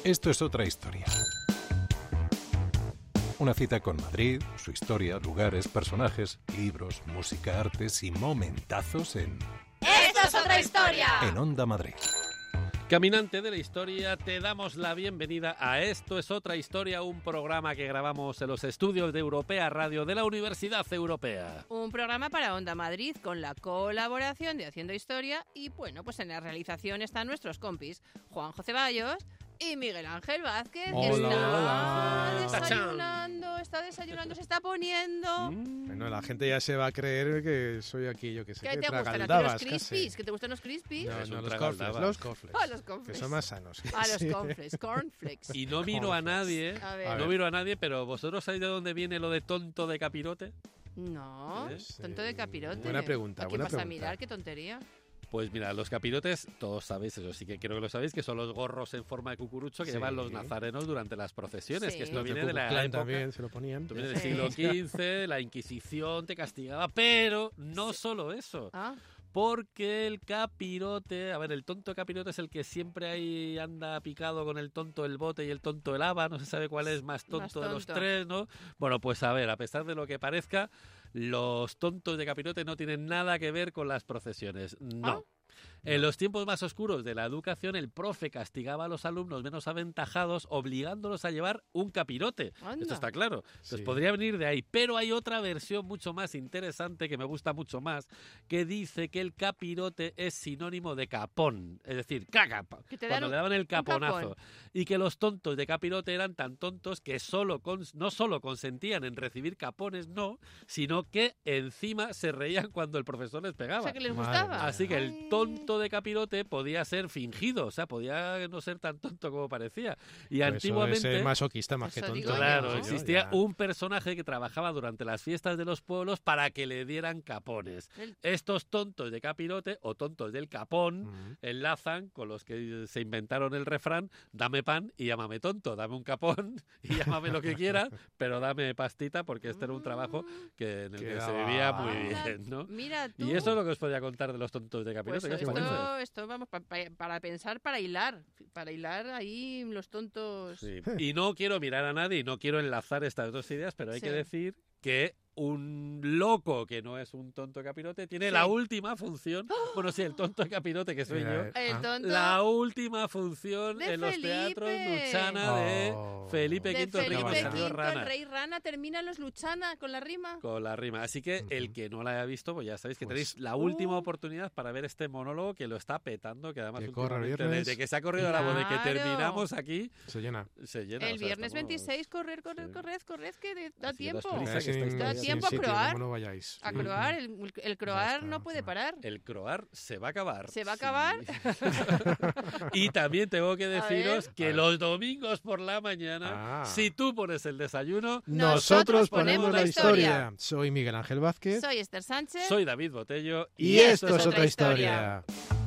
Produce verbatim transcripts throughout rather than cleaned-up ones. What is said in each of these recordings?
Esto es otra historia. Una cita con Madrid, su historia, lugares, personajes, libros, música, artes y momentazos en... ¡Esto es otra historia! En Onda Madrid. Caminante de la historia, te damos la bienvenida a Esto es otra historia, un programa que grabamos en los estudios de Europea Radio de la Universidad Europea. Un programa para Onda Madrid con la colaboración de Haciendo Historia y, bueno, pues en la realización están nuestros compis Juanjo Ceballos y Miguel Ángel Vázquez, que Hola, está hola. desayunando, está desayunando, se está poniendo... Mm. Bueno, la gente ya se va a creer que soy aquí, yo que sé, ¿Qué que te gustan? ¿A ti los tragaldabas crispies? casi. ¿Que te gustan los crispies? No, Es no, un los tragaldabas. cornflakes, los cornflakes. Ah, los cornflakes. Que son más sanos. A los Sí. cornflakes, cornflakes. Y no miro a nadie, A ver. A no ver. miro a nadie, pero ¿vosotros sabéis de dónde viene lo de tonto de capirote? No, ¿Eh? tonto de capirote. Buena pregunta, ¿A quién buena vas a pregunta. mirar? Qué tontería. Pues mira, los capirotes, todos sabéis, eso sí que creo que lo sabéis, que son los gorros en forma de cucurucho que Sí. llevan los nazarenos durante las procesiones, Sí. que esto Los Los viene de la Ku Klux Klan época... también se lo ponían. Esto viene del Sí. siglo quince, la Inquisición te castigaba, pero no solo eso. Ah, Porque el capirote, a ver, el tonto capirote es el que siempre ahí anda picado con el tonto del bote y el tonto del haba, no se sabe cuál es más tonto, Más de los tonto. tres, ¿no? Bueno, pues a ver, a pesar de lo que parezca, los tontos de capirote no tienen nada que ver con las procesiones, no. Ah. En los tiempos más oscuros de la educación, el profe castigaba a los alumnos menos aventajados obligándolos a llevar un capirote. Anda. Esto está claro. Entonces Sí. podría venir de ahí. Pero hay otra versión mucho más interesante que me gusta mucho más, que dice que el capirote es sinónimo de capón. Es decir, caca. Que te dan Cuando un- le daban el capón. caponazo. Y que los tontos de capirote eran tan tontos que solo cons- no solo consentían en recibir capones, no, sino que encima se reían cuando el profesor les o pegaba. sea, que les Madre gustaba. mía. Así que el Ay. tonto de capirote podía ser fingido, o sea, podía no ser tan tonto como parecía. Y Pues antiguamente, Eso es masoquista más que Eso tonto. digo yo. claro, yo, existía ya. un personaje que trabajaba durante las fiestas de los pueblos para que le dieran capones. El- Estos tontos de capirote o tontos del capón Mm. enlazan con los que se inventaron el refrán: dame pan y llámame tonto, dame un capón y llámame lo que quieras, pero dame pastita, porque este era un trabajo que en el que se Quedaba- vivía muy Anda, bien, ¿no? Mira tú. Y eso es lo que os podía contar de los tontos de Pues capirote. ¿qué os esto, parece? esto, vamos, pa- pa- para pensar, para hilar. Para hilar ahí los tontos. Sí. Y no quiero mirar a nadie y no quiero enlazar estas dos ideas, pero hay Sí. que decir que un loco que no es un tonto capirote tiene Sí. la última función. Bueno, sí, el tonto capirote que soy Mira, yo. El Ah. tonto La última función de en los Felipe. teatros Luchana de Oh. Felipe de Quinto, el rey Felipe que salió Quinto, rana. el rey rana, terminan los Luchana con la rima. Con la rima. Así que el Ujú. que no la haya visto, pues ya sabéis que Pues- tenéis la última Uh. oportunidad para ver este monólogo que lo está petando, que además Que corre el últimamente, viernes. desde que se ha corrido la voz de que Claro. terminamos aquí, Se llena. se llena. El o sea, viernes estamos- veintiséis, correr, correr, Sí. corred, corred, que de- da Así tiempo. das prisa, Eh, que sin- estáis Da todavía- sin tiempo a sitio, croar. como no vayáis. A Mm. croar, el, el croar está, no puede está. parar. El croar se va a acabar. ¿Se va a Sí. acabar? Y también tengo que A deciros ver. que A ver. los domingos por la mañana, Ah. si tú pones el desayuno, Nosotros ponemos la historia. Soy Miguel Ángel Vázquez. Soy Esther Sánchez. soy David Botello Y esto es otra historia.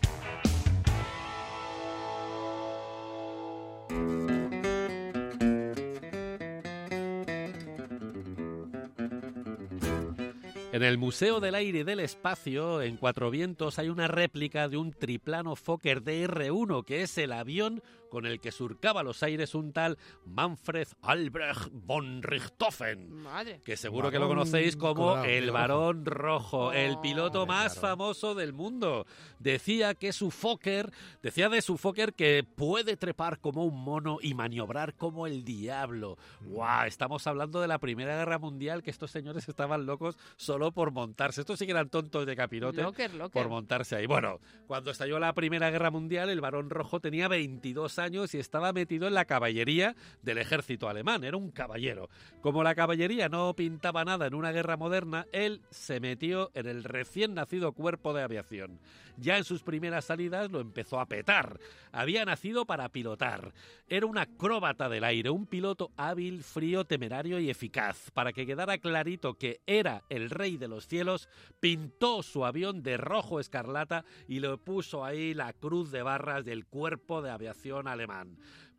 En el Museo del Aire y del Espacio, en Cuatro Vientos, hay una réplica de un triplano Fokker D R uno, que es el avión con el que surcaba los aires un tal Manfred Albrecht von Richthofen, Madre. que seguro que lo Varón conocéis como colorado, el de Varón Rojo, el Oh, piloto más claro. famoso del mundo. Decía que su Fokker, decía de su Fokker que puede trepar como un mono y maniobrar como el diablo. ¡Guau! Estamos hablando de la Primera Guerra Mundial, que estos señores estaban locos solo por montarse. Estos sí que eran tontos de capirote. Locker, locker. Por montarse ahí. Bueno, cuando estalló la Primera Guerra Mundial, el Barón Rojo tenía veintidós años y estaba metido en la caballería del ejército alemán. Era un caballero. Como la caballería no pintaba nada en una guerra moderna, él se metió en el recién nacido cuerpo de aviación. Ya en sus primeras salidas lo empezó a petar. Había nacido para pilotar. Era un acróbata del aire, un piloto hábil, frío, temerario y eficaz. Para que quedara clarito que era el rey de los cielos, pintó su avión de rojo escarlata y le puso ahí la cruz de barras del cuerpo de aviación alemán.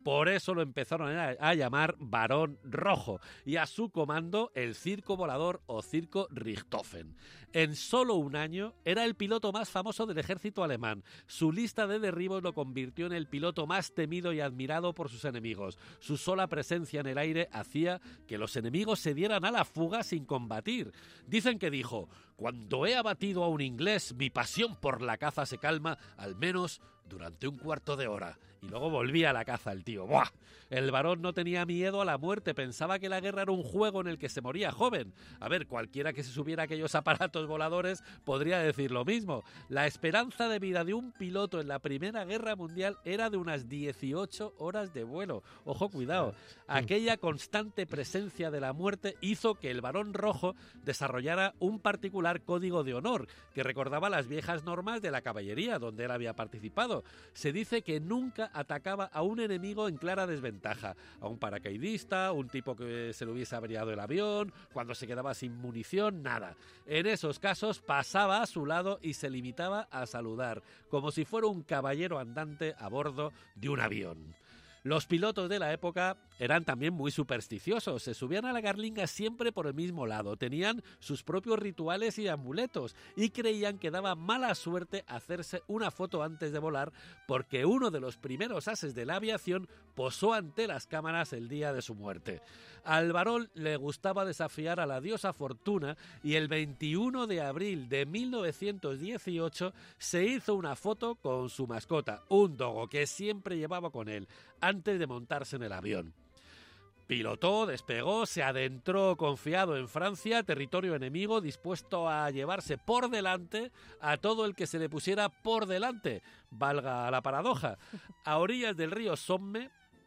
Por eso lo empezaron a, a llamar Barón Rojo y a su comando el Circo Volador o Circo Richthofen. En solo un año era el piloto más famoso del ejército alemán. Su lista de derribos lo convirtió en el piloto más temido y admirado por sus enemigos. Su sola presencia en el aire hacía que los enemigos se dieran a la fuga sin combatir. Dicen que dijo: «Cuando he abatido a un inglés, mi pasión por la caza se calma, al menos durante un cuarto de hora». Y luego volvía a la caza el tío. ¡Buah! El varón no tenía miedo a la muerte, pensaba que la guerra era un juego en el que se moría joven. A ver, cualquiera que se subiera a aquellos aparatos voladores podría decir lo mismo. La esperanza de vida de un piloto en la Primera Guerra Mundial era de unas dieciocho horas de vuelo. Ojo, cuidado. Aquella constante presencia de la muerte hizo que el Barón Rojo desarrollara un particular código de honor que recordaba las viejas normas de la caballería donde él había participado. Se dice que nunca atacaba a un enemigo en clara desventaja, a un paracaidista, un tipo que se le hubiese averiado el avión, cuando se quedaba sin munición, nada. En esos casos pasaba a su lado y se limitaba a saludar, como si fuera un caballero andante a bordo de un avión. Los pilotos de la época eran también muy supersticiosos, se subían a la garlinga siempre por el mismo lado, tenían sus propios rituales y amuletos y creían que daba mala suerte hacerse una foto antes de volar porque uno de los primeros ases de la aviación posó ante las cámaras el día de su muerte. Al varón le gustaba desafiar a la diosa Fortuna y el veintiuno de abril de mil novecientos dieciocho se hizo una foto con su mascota, un dogo que siempre llevaba con él, antes de montarse en el avión. Pilotó, despegó, se adentró confiado en Francia, territorio enemigo, dispuesto a llevarse por delante a todo el que se le pusiera por delante, valga la paradoja. A orillas del río Somme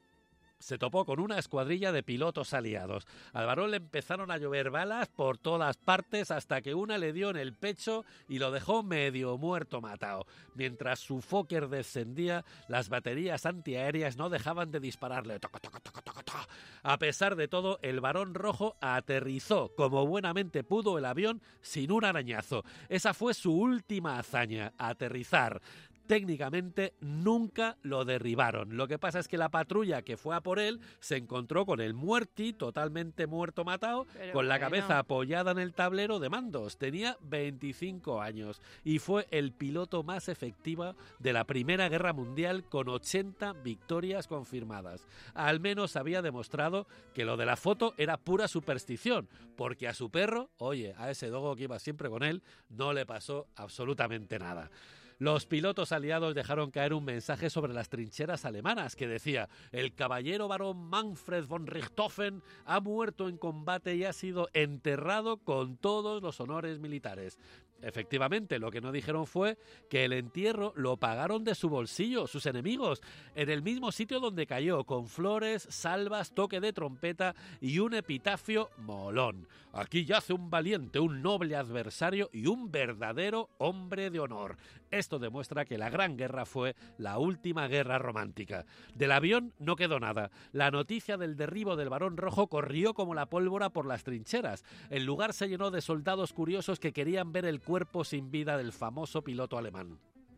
se topó con una escuadrilla de pilotos aliados. Al varón le empezaron a llover balas por todas partes hasta que una le dio en el pecho y lo dejó medio muerto matado. Mientras su Fokker descendía, las baterías antiaéreas no dejaban de dispararle. Toca, toca, toca, toca, toca. A pesar de todo, el Barón Rojo aterrizó como buenamente pudo el avión sin un arañazo. Esa fue su última hazaña, aterrizar. Técnicamente nunca lo derribaron. Lo que pasa es que la patrulla que fue a por él se encontró con el muerti, totalmente muerto matado, Pero con la bueno. cabeza apoyada en el tablero de mandos. Tenía veinticinco años y fue el piloto más efectivo de la Primera Guerra Mundial con ochenta victorias confirmadas. Al menos había demostrado que lo de la foto era pura superstición, porque a su perro, oye, a ese dogo que iba siempre con él, no le pasó absolutamente nada. Los pilotos aliados dejaron caer un mensaje sobre las trincheras alemanas que decía: el caballero barón Manfred von Richthofen ha muerto en combate y ha sido enterrado con todos los honores militares. Efectivamente, lo que no dijeron fue que el entierro lo pagaron de su bolsillo sus enemigos, en el mismo sitio donde cayó, con flores, salvas, toque de trompeta y un epitafio molón. Aquí yace un valiente, un noble adversario y un verdadero hombre de honor. Esto demuestra que la Gran Guerra fue la última guerra romántica. Del avión no quedó nada. La noticia del derribo del Barón Rojo corrió como la pólvora por las trincheras. El lugar se llenó de soldados curiosos que querían ver el cuerpo sin vida del famoso piloto alemán.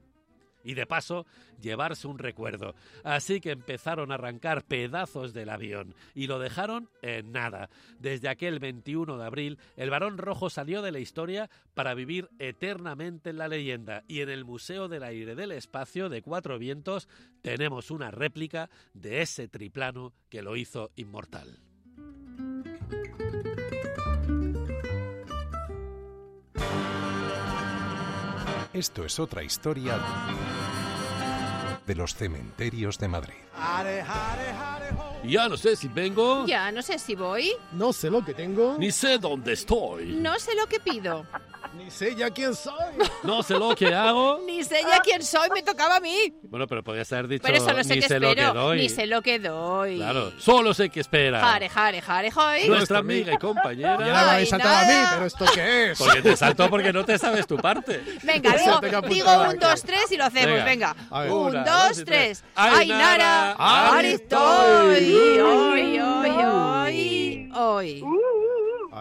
Y de paso, llevarse un recuerdo. Así que empezaron a arrancar pedazos del avión y lo dejaron en nada. Desde aquel veintiuno de abril, el Barón Rojo salió de la historia para vivir eternamente en la leyenda. Y en el Museo del Aire y del Espacio de Cuatro Vientos tenemos una réplica de ese triplano que lo hizo inmortal. Esto es otra historia de los cementerios de Madrid. Ya no sé si vengo, Ya no sé si voy, No sé lo que tengo, ni sé dónde estoy, no sé lo que pido, ni sé ya quién soy. no sé lo que hago. ni sé ya quién soy, me tocaba a mí. Bueno, pero podías haber dicho Pero eso no sé ni qué sé lo que espero, doy. ni sé lo que doy. Claro, solo sé que espera. Jare, jare, jare, joy. Nuestra amiga y compañera. Y ahora me habéis Ay, saltado a mí, nada. pero ¿esto qué es? Porque te saltó porque no te sabes tu parte. Venga, Eso digo, tengo digo apuntado un, aquí. dos, tres y lo hacemos, Venga. venga. A ver. Un, Una, dos, dos y tres. tres. Ainara, Ainara, Aristoy. Aristoy. Hoy, hoy, hoy, hoy. Ay,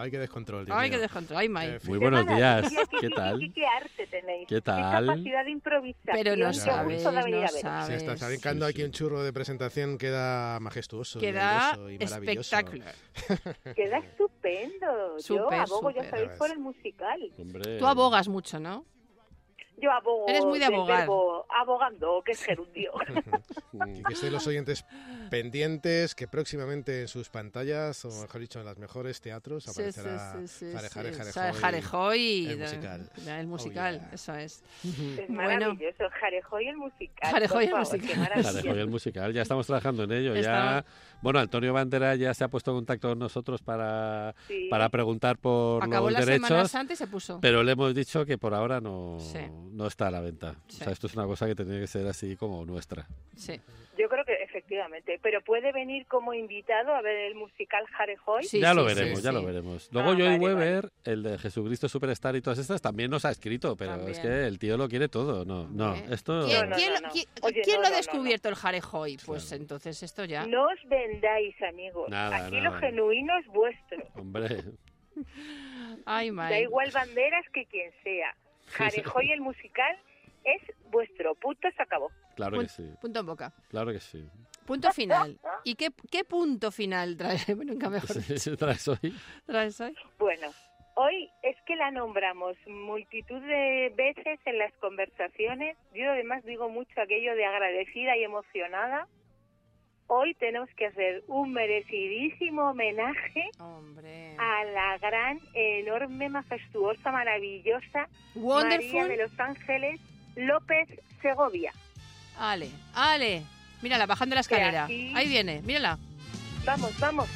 Ay, qué descontrol, Dios Ay, mío. qué descontrol. Ay, May. En fin. Muy buenos días. Qué, ¿Qué tal? Qué, qué arte tenéis. ¿Qué tal? Qué capacidad de improvisación. Pero no Ya sabes, Qué gusto de venir no a veros. sabes. Si está fabricando Sí, aquí sí. un churro de presentación, queda majestuoso, y Queda airoso y maravilloso. espectacular. Queda estupendo. Yo Súper, abogo, ya súper. sabéis, por el musical. Hombre. Tú abogas mucho, ¿no? Yo abogo Eres muy de del abogar. verbo abogando, que es gerundio. Y que estén los oyentes pendientes, que próximamente en sus pantallas, o mejor dicho, en los mejores teatros, Sí, sí, aparecerá sí, sí, Jare, Jare, sí. Jare, Sa- Joy, Jarejoy, el de- musical. de- El musical, Oh, yeah. eso es. Es Bueno. maravilloso. Jarejoy el musical. Jarejoy por el favor, musical. qué maravilla. Jarejoy el musical, ya estamos trabajando en ello. Está- Ya, bueno, Antonio Bandera ya se ha puesto en contacto con nosotros para, Sí. para preguntar por Acabó los la Semana derechos, Santa y se puso. pero le hemos dicho que por ahora no, Sí. no está a la venta. Sí. O sea, esto es una cosa que tiene que ser así como nuestra. Sí. Yo creo que efectivamente. Pero puede venir como invitado a ver el musical Jarejoy. Sí, ya lo sí, veremos, sí, ya sí. lo veremos. Luego Ah, Joy vale, Weber, el de Jesucristo Superstar y todas estas, también nos ha escrito, pero También. es que el tío lo quiere todo. No, no, Hombre. esto... ¿Quién, No, no, quién no, lo- no. quién- Oye, quién no, lo ha no, no, descubierto el Jarejoy? Pues Claro. entonces esto ya. No os vendáis, amigos. Nada, Aquí nada. lo genuino es vuestro. Hombre, Ay, Da May. igual banderas que quien sea. Jarejoy el musical es vuestro. Punto, se acabó. claro que sí, Punto en boca. claro que sí. Punto final. ¿Y qué, qué punto final trae? Bueno, nunca mejor Sí, sí, traes hoy. traes hoy. Bueno, hoy es que la nombramos multitud de veces en las conversaciones. Yo además digo mucho aquello de agradecida y emocionada. Hoy tenemos que hacer un merecidísimo homenaje Hombre. a la gran, enorme, majestuosa, maravillosa María Wonderful. de Los Ángeles López Segovia. Ale, Ale. Mírala, bajando la Que escalera. aquí- Ahí viene, mírala. Vamos, vamos.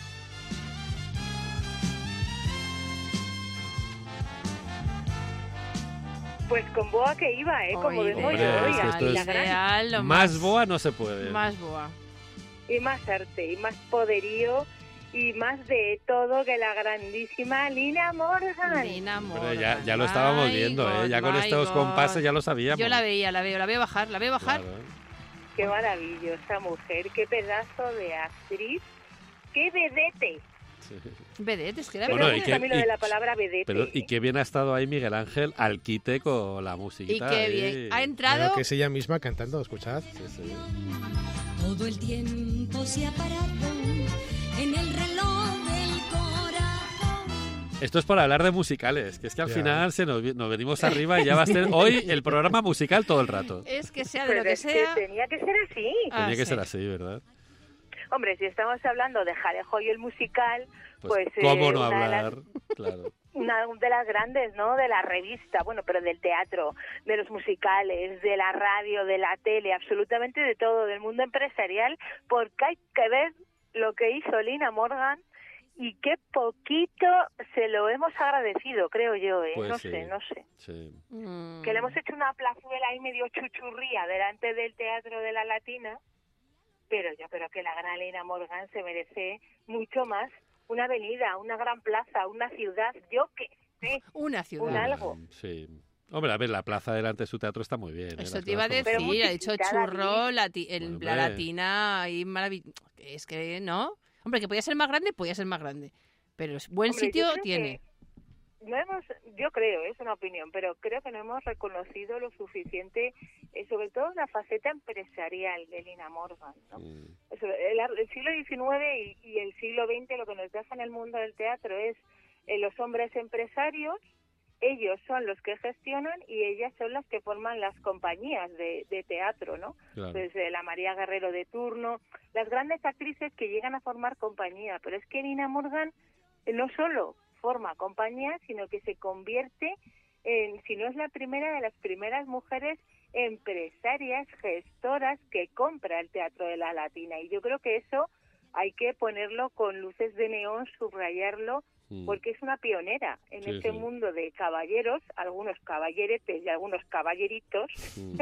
Pues con boa que iba, ¿eh? Como Oiga, vengo Hombre, yo hoy, es que aquí esto es la gran. real, lo Más boa no se puede. Más boa. Y más arte, y más poderío, y más de todo que la grandísima Lina Morgan. Lina Hombre, ya, Morgan. ya lo estábamos My viendo, ¿eh? God, Ya con my estos God. compases ya lo sabíamos. Yo la veía, la veo, la veo bajar, la veo bajar. Claro. Qué maravillosa mujer, qué pedazo de actriz, qué vedete. Sí. Vedette, es que era Pero Bueno, me y gusta que- a mí lo y- de la palabra vedete. Pero, y ¿eh? qué bien ha estado ahí Miguel Ángel al quite con la Y musiquita. qué ahí. bien. Ha Bueno, entrado. que es ella misma cantando, escuchad. Sí, sí. Todo el tiempo se ha parado en el reloj del corazón. Esto es por hablar de musicales, que es que al Ya. final se nos, vi- nos venimos arriba y ya va a ser hoy el programa musical todo el rato. Es que sea de Pues lo que es sea. tenía que ser así. Ah, Tenía que sí. ser así, ¿verdad? Hombre, si estamos hablando de Jarejoy el musical, Pues, pues, ¿cómo eh, no una de las- hablar? Claro. una de las grandes, ¿no? De la revista, bueno, pero del teatro, de los musicales, de la radio, de la tele, absolutamente de todo, del mundo empresarial, porque hay que ver lo que hizo Lina Morgan y qué poquito se lo hemos agradecido, creo yo, ¿eh? Pues no sí. sé, no sé. Sí. Mm. Que le hemos hecho una plazuela ahí medio chuchurría delante del Teatro de la Latina, pero yo creo que la gran Lina Morgan se merece mucho más. Una avenida, una gran plaza, una ciudad, yo qué sé. Una ciudad. Un algo. Sí. Hombre, a ver, la plaza delante de su teatro está muy bien. ¿eh? Eso Las te iba a cosas Pero decir, ha dicho musiquita, churro, David. lati- el- Bueno, la hombre. latina y maravilloso. Es que, ¿no? Hombre, que podía ser más grande, podía ser más grande. Pero es buen Hombre, yo sitio creo tiene. que No hemos, yo creo, es una opinión, pero creo que no hemos reconocido lo suficiente, eh, sobre todo la faceta empresarial de Lina Morgan, ¿no? Mm. Eso, el, ar- el siglo diecinueve y, y el siglo veinte lo que nos deja en el mundo del teatro es eh, los hombres empresarios, ellos son los que gestionan y ellas son las que forman las compañías de, de teatro, ¿no? Claro. Desde la María Guerrero de turno, las grandes actrices que llegan a formar compañía, pero es que Lina Morgan eh, no solo forma compañía, sino que se convierte en, si no es la primera, de las primeras mujeres empresarias, gestoras que compra el Teatro de la Latina. Y yo creo que eso hay que ponerlo con luces de neón, subrayarlo, Mm. porque es una pionera en Sí, este sí. mundo de caballeros, algunos caballeretes y algunos caballeritos. Mm.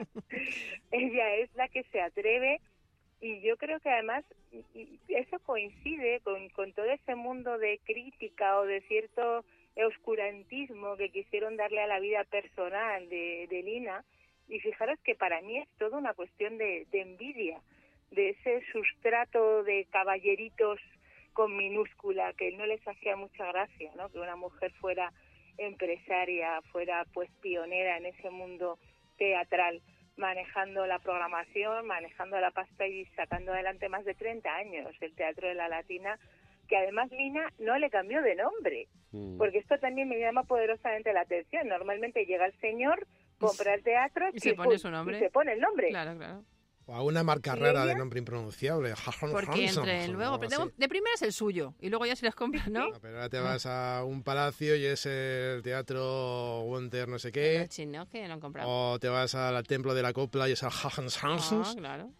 Ella es la que se atreve y yo creo que además y- y eso coincide con, con todo ese mundo de crítica o de cierto oscurantismo que quisieron darle a la vida personal de, de Lina, y fijaros que para mí es toda una cuestión de, de envidia, de ese sustrato de caballeritos con minúscula, que no les hacía mucha gracia, ¿no? Que una mujer fuera empresaria, fuera pues pionera en ese mundo teatral, manejando la programación, manejando la pasta y sacando adelante más de treinta años el Teatro de la Latina, que además Lina no le cambió de nombre, mm. porque esto también me llama poderosamente la atención. Normalmente llega el señor, compra el teatro y, y, se, pone su nombre. y se pone el nombre. Claro, claro. O a una marca rara de nombre impronunciable. Porque entre luego, de, de primera es el suyo y luego ya se les compra, ¿no? no pero ahora te vas a un palacio y es el Teatro Wonder no sé qué. El chino que no han comprado. O te vas al Templo de la Copla y es el Hagenhansens. Ah, claro.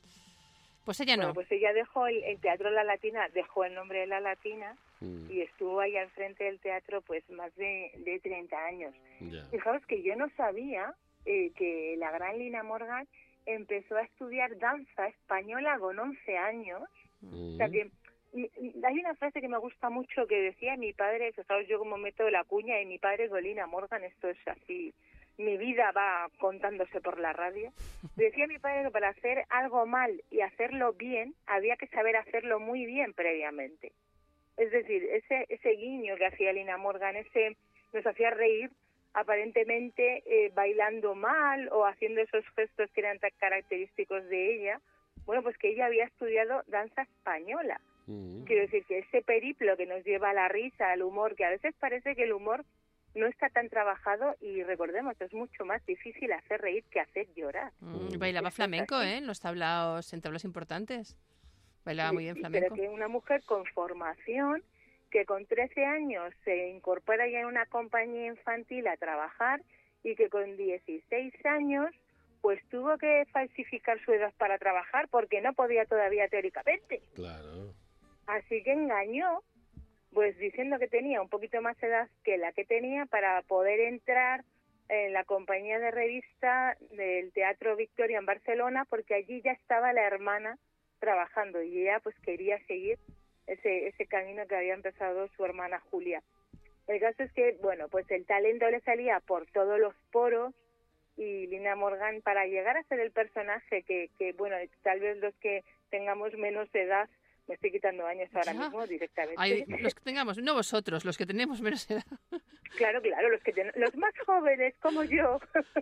Pues ella no. Bueno, pues ella dejó el, el Teatro La Latina, dejó el nombre de La Latina mm. y estuvo ahí al frente del teatro pues más de, de treinta años. Yeah. Fijaos que yo no sabía eh, que la gran Lina Morgan empezó a estudiar danza española con once años. Mm. O sea que y, y hay una frase que me gusta mucho que decía mi padre, fijaos yo como meto la cuña, y mi padre con Lina Morgan, esto es así, mi vida va contándose por la radio. Decía mi padre que para hacer algo mal y hacerlo bien, había que saber hacerlo muy bien previamente. Es decir, ese ese guiño que hacía Lina Morgan, ese nos hacía reír, aparentemente eh, bailando mal o haciendo esos gestos que eran tan característicos de ella, bueno, pues que ella había estudiado danza española. Mm. Quiero decir que ese periplo que nos lleva a la risa, al humor, que a veces parece que el humor no está tan trabajado y recordemos, es mucho más difícil hacer reír que hacer llorar. Mm, bailaba flamenco, ¿eh? En los tablaos, en tablaos importantes. Bailaba sí, muy bien flamenco. Pero que una mujer con formación, que con trece años se incorpora ya en una compañía infantil a trabajar y que con dieciséis años pues tuvo que falsificar su edad para trabajar porque no podía todavía teóricamente. Claro. Así que engañó, pues diciendo que tenía un poquito más edad que la que tenía para poder entrar en la compañía de revista del Teatro Victoria en Barcelona, porque allí ya estaba la hermana trabajando y ella pues quería seguir ese ese camino que había empezado su hermana Julia. El caso es que, bueno, pues el talento le salía por todos los poros y Lina Morgan, para llegar a ser el personaje que, que bueno, tal vez los que tengamos menos edad, me estoy quitando años ahora ya. mismo directamente. Ay, los que tengamos, no vosotros, los que tenemos menos edad. Claro, claro, los que ten, los más jóvenes como yo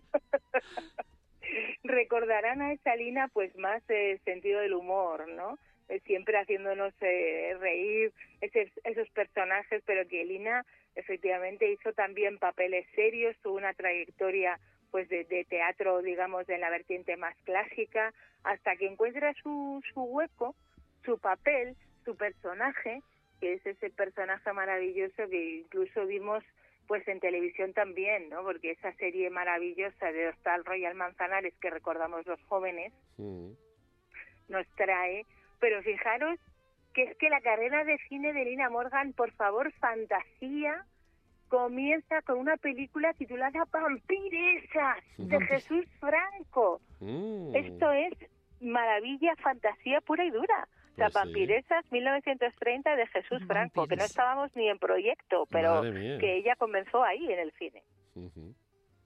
recordarán a esa Lina pues más eh, sentido del humor, ¿no? Eh, siempre haciéndonos eh, reír ese, esos personajes, pero que Lina efectivamente hizo también papeles serios, tuvo una trayectoria pues de, de teatro, digamos, en la vertiente más clásica, hasta que encuentra su, su hueco, su papel, su personaje, que es ese personaje maravilloso que incluso vimos pues en televisión también, ¿no? Porque esa serie maravillosa de Hostal Royal Manzanares que recordamos los jóvenes mm. nos trae, pero fijaros que es que la carrera de cine de Lina Morgan, por favor, fantasía, comienza con una película titulada Vampiresas, de Jesús Franco. Mm. Esto es maravilla, fantasía pura y dura. O sea, pues Vampiresas, sí. mil novecientos treinta, de Jesús Franco, Vampires. Que no estábamos ni en proyecto, pero que ella comenzó ahí en el cine. Uh-huh.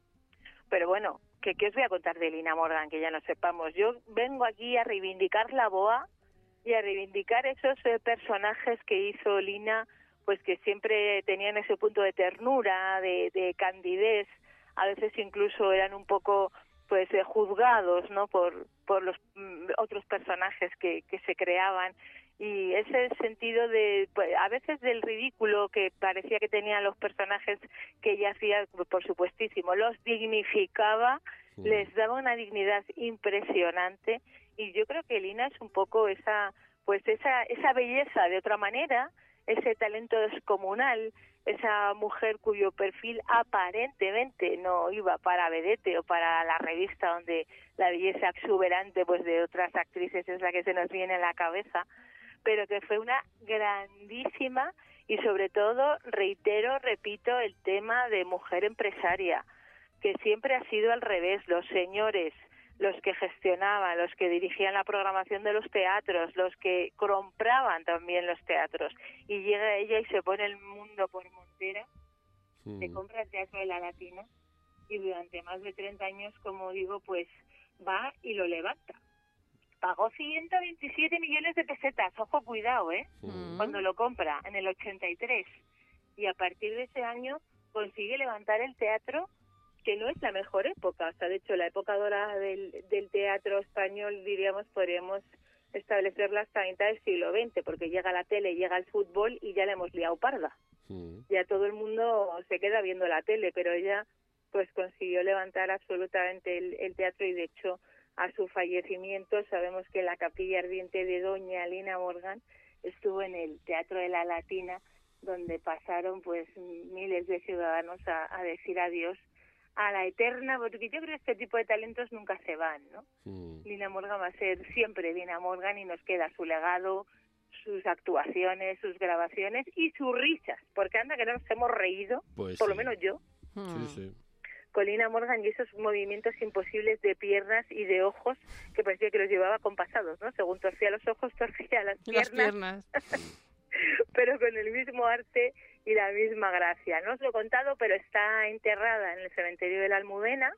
Pero bueno, ¿qué, ¿qué os voy a contar de Lina Morgan, que ya no sepamos? Yo vengo aquí a reivindicar la boa y a reivindicar esos eh, personajes que hizo Lina, pues que siempre tenían ese punto de ternura, de, de candidez, a veces incluso eran un poco pues eh, juzgados, ¿no? por por los mm, otros personajes que, que se creaban, y ese sentido de pues, a veces del ridículo que parecía que tenían los personajes que ella hacía, por supuestísimo, los dignificaba, sí. les daba una dignidad impresionante, y yo creo que Lina es un poco esa pues esa esa belleza de otra manera, ese talento descomunal, esa mujer cuyo perfil aparentemente no iba para vedette o para la revista donde la belleza exuberante pues de otras actrices es la que se nos viene a la cabeza, pero que fue una grandísima y sobre todo, reitero, repito, el tema de mujer empresaria, que siempre ha sido al revés, los señores, los que gestionaban, los que dirigían la programación de los teatros, los que compraban también los teatros. Y llega ella y se pone el mundo por montera, mm. se compra el Teatro de la Latina y durante más de treinta años, como digo, pues va y lo levanta. pagó ciento veintisiete millones de pesetas, ojo, cuidado, ¿eh? Mm. Cuando lo compra, en el ochenta y tres. Y a partir de ese año consigue levantar el teatro, que no es la mejor época. O sea, de hecho, la época dorada del, del teatro español, diríamos, podríamos establecerla hasta mitad del siglo veinte, porque llega la tele, llega el fútbol y ya le hemos liado parda. Mm. Ya todo el mundo se queda viendo la tele, pero ella pues consiguió levantar absolutamente el, el teatro, y de hecho a su fallecimiento sabemos que la capilla ardiente de Doña Lina Morgan estuvo en el Teatro de la Latina, donde pasaron pues miles de ciudadanos a, a decir adiós a la eterna, porque yo creo que este tipo de talentos nunca se van, ¿no? Mm. Lina Morgan va a ser siempre Lina Morgan, y nos queda su legado, sus actuaciones, sus grabaciones y sus risas, porque anda que no nos hemos reído, Pues por sí. lo menos yo, Mm. Sí, sí. con Lina Morgan, y esos movimientos imposibles de piernas y de ojos que parecía que los llevaba compasados, ¿no? Según torcía los ojos, torcía las Las piernas, piernas. pero con el mismo arte y la misma gracia. No os lo he contado, pero está enterrada en el cementerio de la Almudena.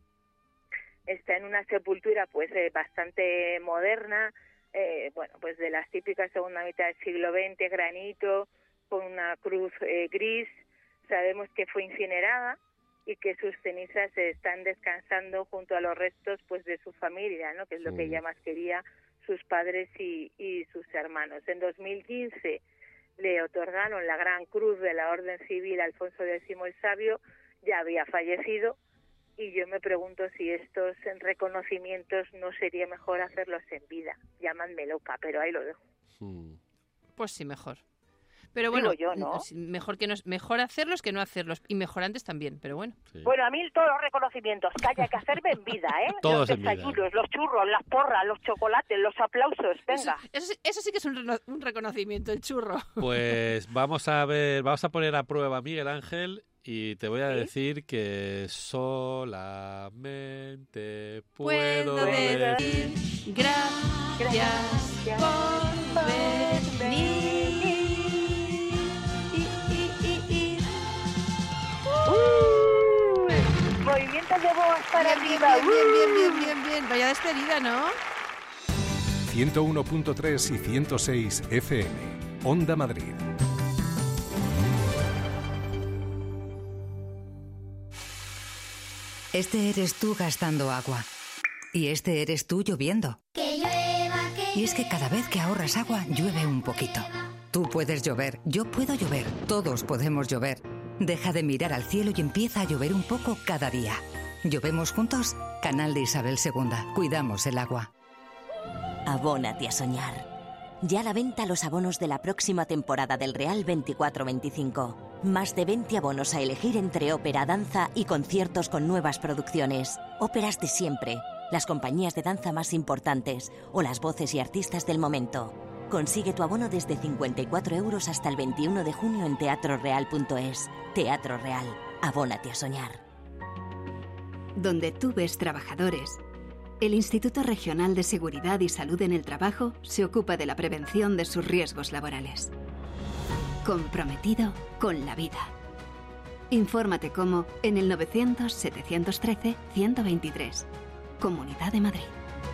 Está en una sepultura pues eh, bastante moderna, eh, bueno, pues de las típicas segunda mitad del siglo veinte, granito, con una cruz eh, gris. Sabemos que fue incinerada y que sus cenizas están descansando junto a los restos pues de su familia, ¿no? Que es lo que Mm. ella más quería, sus padres y, y sus hermanos. En dos mil quince le otorgaron la Gran Cruz de la Orden Civil a Alfonso X el Sabio, ya había fallecido, y yo me pregunto si estos reconocimientos no sería mejor hacerlos en vida. Llámanme loca, pero ahí lo dejo. Mm. Pues sí, mejor. Pero bueno, Digo yo, ¿no? sí, mejor que no, mejor hacerlos que no hacerlos, y mejor antes también, pero bueno. Sí. Bueno, a mí todos los reconocimientos que haya que hacerme en vida, ¿eh? Todos los en vida. desayunos, los churros, las porras, los chocolates, los aplausos, venga. Eso, eso, sí- eso sí que es un, reno- un reconocimiento, el churro. Pues vamos a ver, vamos a poner a prueba a Miguel Ángel y te voy a ¿Sí? decir que solamente Puedo puedo decir... decir gracias por venir. Uy, movimientos de boas para Bien, bien, arriba. bien, bien, bien, bien, bien, bien. Vaya despedida, ¿no? ciento uno punto tres y ciento seis F M. Onda Madrid. Este eres tú gastando agua. Y este eres tú lloviendo. Que llueva, que Y es que cada vez que ahorras agua, llueve un poquito. Tú puedes llover, yo puedo llover, todos podemos llover. Deja de mirar al cielo y empieza a llover un poco cada día. ¿Llovemos juntos? Canal de Isabel segunda. Cuidamos el agua. Abónate a soñar. Ya a la venta los abonos de la próxima temporada del Real veinticuatro veinticinco. Más de veinte abonos a elegir entre ópera, danza y conciertos con nuevas producciones. Óperas de siempre, las compañías de danza más importantes o las voces y artistas del momento. Consigue tu abono desde cincuenta y cuatro euros hasta el veintiuno de junio en teatro real punto es. Teatro Real. Abónate a soñar. Donde tú ves trabajadores, el Instituto Regional de Seguridad y Salud en el Trabajo se ocupa de la prevención de sus riesgos laborales. Comprometido con la vida. Infórmate cómo en el novecientos, setecientos trece, ciento veintitrés. Comunidad de Madrid.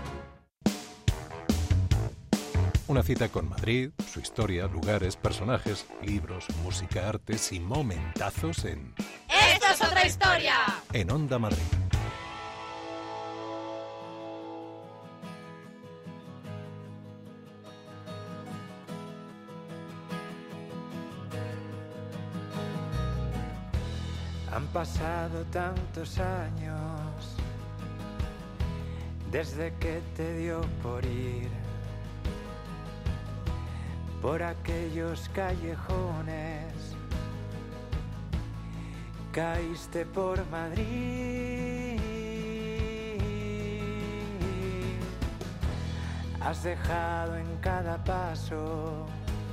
Una cita con Madrid, su historia, lugares, personajes, libros, música, artes y momentazos en, ¡Esto es otra historia! en Onda Madrid. Han pasado tantos años desde que te dio por ir por aquellos callejones, caíste por Madrid, has dejado en cada paso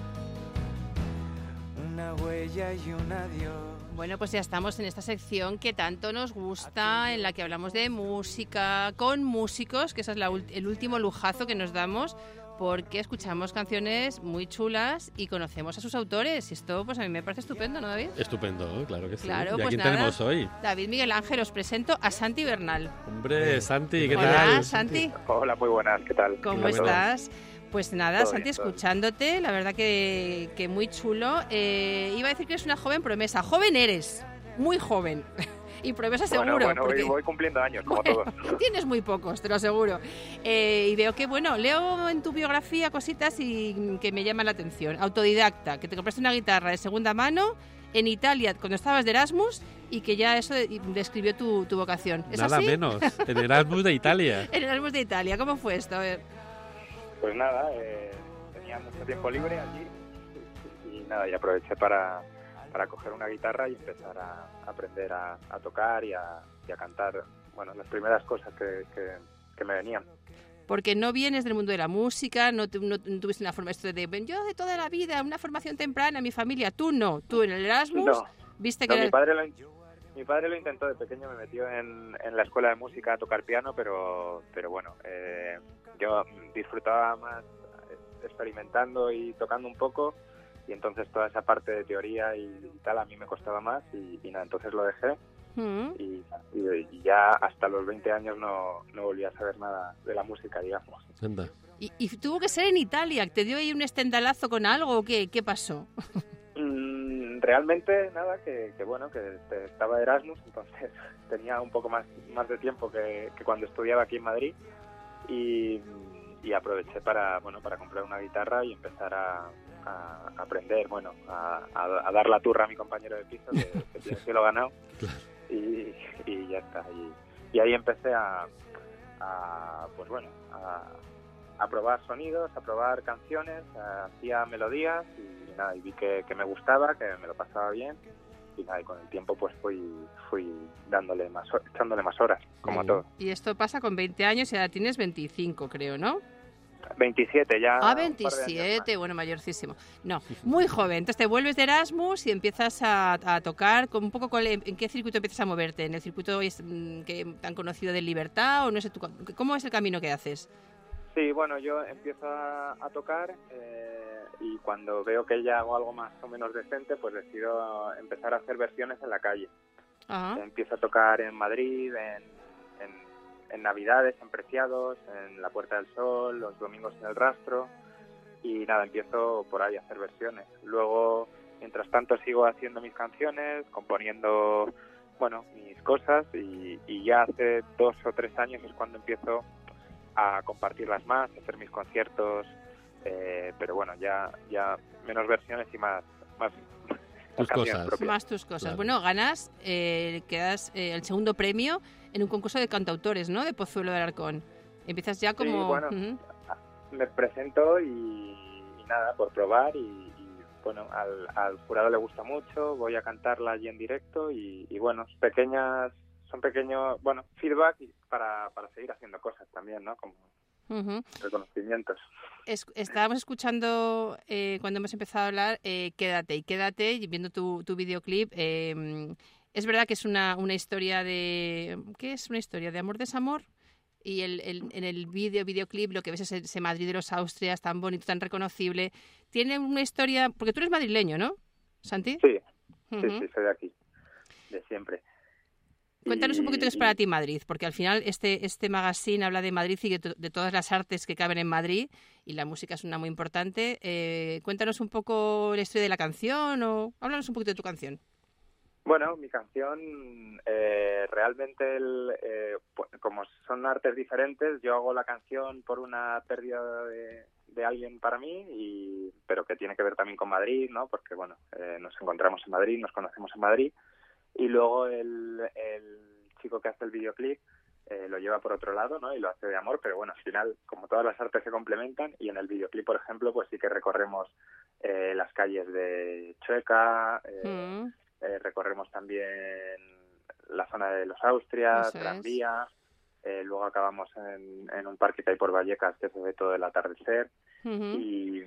una huella y un adiós. Bueno, pues ya estamos en esta sección que tanto nos gusta, en la que hablamos de música, con músicos, que ese es la ul- el último lujazo que nos damos porque escuchamos canciones muy chulas y conocemos a sus autores. Y esto, pues a mí me parece estupendo, ¿no, David? Estupendo, claro que sí. Claro, ¿Y a pues quién nada, tenemos hoy? David Miguel Ángel, os presento a Santi Bernal. Hombre, Santi, ¿qué Hola, tal? Santi. Hola, muy buenas, ¿qué tal? ¿Cómo Muy estás? Pues nada, Todo Santi, bien, todo bien. escuchándote, la verdad que, que muy chulo. Eh, iba a decir que eres una joven promesa. Joven eres, muy joven. Y promesa seguro. Bueno, bueno, porque voy, voy cumpliendo años, como bueno, todos. tienes muy pocos, te lo aseguro. Eh, y veo que, bueno, leo en tu biografía cositas y que me llaman la atención. Autodidacta, que te compraste una guitarra de segunda mano en Italia cuando estabas de Erasmus y que ya eso de- describió tu, tu vocación. ¿Es Nada así? menos, en Erasmus de Italia. En Erasmus de Italia, ¿cómo fue esto? A ver. Pues nada, eh, tenía mucho tiempo libre allí y, y nada, y aproveché para, para coger una guitarra y empezar a aprender a, a tocar y a, y a cantar, bueno, las primeras cosas que, que, que me venían. Porque no vienes del mundo de la música, no, tu- no- no tuviste una forma esto de yo de toda la vida, una formación temprana, mi familia, tú no, tú en el Erasmus, No, viste no, que mi era- padre lo, in- mi padre lo intentó de pequeño, me metió en, en la escuela de música a tocar piano, pero, pero bueno, eh, yo disfrutaba más experimentando y tocando un poco, y entonces toda esa parte de teoría y, y tal a mí me costaba más y, y nada, entonces lo dejé Mm. y, y- y ya hasta los veinte años no, no volví a saber nada de la música, digamos. Anda. Y, y tuvo que ser en Italia, ¿te dio ahí un estendalazo con algo o qué? ¿Qué pasó? Mm, realmente nada, que, que bueno, que este, estaba de Erasmus, entonces tenía un poco más, más de tiempo que, que cuando estudiaba aquí en Madrid y, y aproveché para, bueno, para comprar una guitarra y empezar a, a aprender, bueno, a, a- a dar la turra a mi compañero de piso, que, que tiene el cielo ganado, y, y ya está. Y, y ahí empecé a, a, pues bueno, a, a probar sonidos, a probar canciones, a- hacía melodías y nada, y vi que, que me gustaba, que me lo pasaba bien, y nada, y con el tiempo pues fui fui dándole más ho- echándole más horas, como a todo. Y esto pasa con veinte años y ahora tienes veinticinco, creo, ¿no? veintisiete ya. Ah, un par de años veintisiete, bueno, mayorcísimo. No, muy joven. Entonces te vuelves de Erasmus y empiezas a, a tocar, con un poco con el- ¿en qué circuito empiezas a moverte? ¿En el circuito es, mm, que tan conocido de Libertad o no sé tú, cómo es el camino que haces? Sí, bueno, yo empiezo a, a tocar eh, y cuando veo que ya hago algo más o menos decente, pues decido empezar a hacer versiones en la calle. Ajá. Empiezo a tocar en Madrid, en, en, en Navidades, en Preciados, en la Puerta del Sol, los domingos en el Rastro y nada, empiezo por ahí a hacer versiones. Luego, mientras tanto, sigo haciendo mis canciones, componiendo, bueno, mis cosas y, y ya hace dos o tres años es cuando empiezo a compartirlas más, a hacer mis conciertos, eh, pero bueno, ya ya menos versiones y más más Tus canciones cosas. propias. Más tus cosas. Claro. Bueno, ganas, eh, quedas eh, el segundo premio en un concurso de cantautores, ¿no? De Pozuelo de Alarcón. Empiezas ya como... Sí, bueno, Ujú. me presento y, y nada, por probar y, y, bueno, al, al jurado le gusta mucho, voy a cantarla allí en directo y, y bueno, pequeñas, son pequeños, bueno, feedback y para, para seguir haciendo cosas también, ¿no? Como Ujú. reconocimientos. Es- estábamos escuchando eh, cuando hemos empezado a hablar eh, Quédate y Quédate y viendo tu, tu videoclip. eh, es verdad que es una, una historia de... ¿Qué es una historia? ¿De amor-desamor? Y el, el- en el vídeo, videoclip, lo que ves es ese Madrid de los Austrias tan bonito, tan reconocible. Tiene una historia... Porque tú eres madrileño, ¿no, Santi? Sí, sí, Ujú. sí, soy de aquí, de siempre. Cuéntanos un Y- poquito qué es y- para ti Madrid, porque al final este, este magazine habla de Madrid y de, to- de todas las artes que caben en Madrid, y la música es una muy importante. Eh, cuéntanos un poco la historia de la canción, o háblanos un poquito de tu canción. Bueno, mi canción, eh, realmente, el, eh, pu- como son artes diferentes, yo hago la canción por una pérdida de, de alguien para mí, y, pero que tiene que ver también con Madrid, ¿no? Porque, bueno, eh, nos encontramos en Madrid, nos conocemos en Madrid, y luego el, el chico que hace el videoclip eh, lo lleva por otro lado, ¿no? Y lo hace de amor, pero bueno, al final, como todas las artes se complementan, y en el videoclip, por ejemplo, pues sí que recorremos eh, las calles de Chueca, eh, Mm. Eh, recorremos también la zona de los Austrias, Eso Gran es. Vía, eh, luego acabamos en, en un parque que hay por Vallecas que se ve todo el atardecer Ujú. y,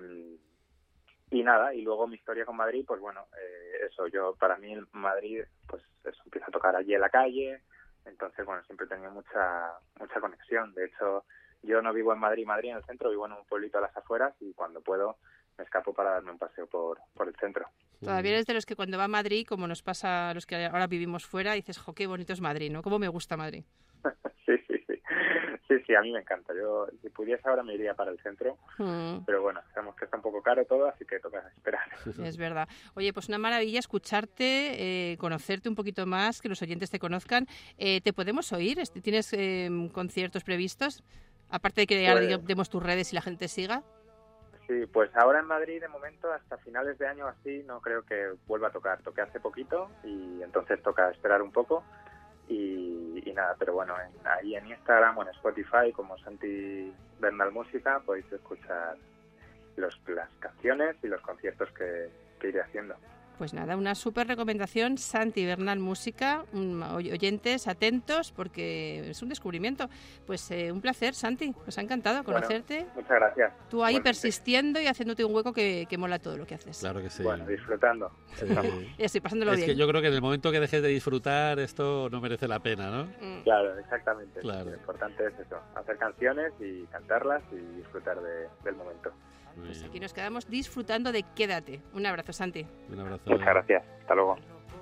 y nada, y luego mi historia con Madrid, pues bueno, eh, eso, yo para mí Madrid, pues eso, empiezo a tocar allí en la calle, entonces bueno, siempre he tenido mucha, mucha conexión, de hecho yo no vivo en Madrid, Madrid en el centro, vivo en un pueblito a las afueras y cuando puedo me escapo para darme un paseo por, por el centro. Todavía eres de los que cuando va a Madrid, como nos pasa a los que ahora vivimos fuera, dices, jo, qué bonito es Madrid, ¿no? Cómo me gusta Madrid. Sí, sí, sí. Sí, sí, a mí me encanta. Yo, si pudiese ahora me iría para el centro, mm. pero bueno, sabemos que está un poco caro todo, así que toca esperar. Es verdad. Oye, pues una maravilla escucharte, eh, conocerte un poquito más, que los oyentes te conozcan. Eh, ¿Te podemos oír? ¿Tienes eh, conciertos previstos? Aparte de que pues, ahora demos tus redes y la gente siga. Sí, pues ahora en Madrid, de momento, hasta finales de año así, no creo que vuelva a tocar. Toqué hace poquito y entonces toca esperar un poco. Y, y nada, pero bueno, en, ahí en Instagram o en Spotify como Santi Bernal Música podéis escuchar los, las canciones y los conciertos que, que iré haciendo. Pues nada, una súper recomendación, Santi Bernal Música, um, oyentes atentos porque es un descubrimiento. Pues eh, un placer, Santi, nos ha encantado conocerte. Bueno, muchas gracias. Tú ahí igualmente persistiendo y haciéndote un hueco que, que mola todo lo que haces. Claro que sí. Bueno, disfrutando. Sí. Y estoy pasándolo es bien. Es que yo creo que en el momento que dejes de disfrutar esto no merece la pena, ¿no? Mm. Claro, exactamente. Claro. Lo importante es eso, hacer canciones y cantarlas y disfrutar de, del momento. Pues aquí nos quedamos disfrutando de Quédate. Un abrazo, Santi. Un abrazo. Muchas gracias. Hasta luego.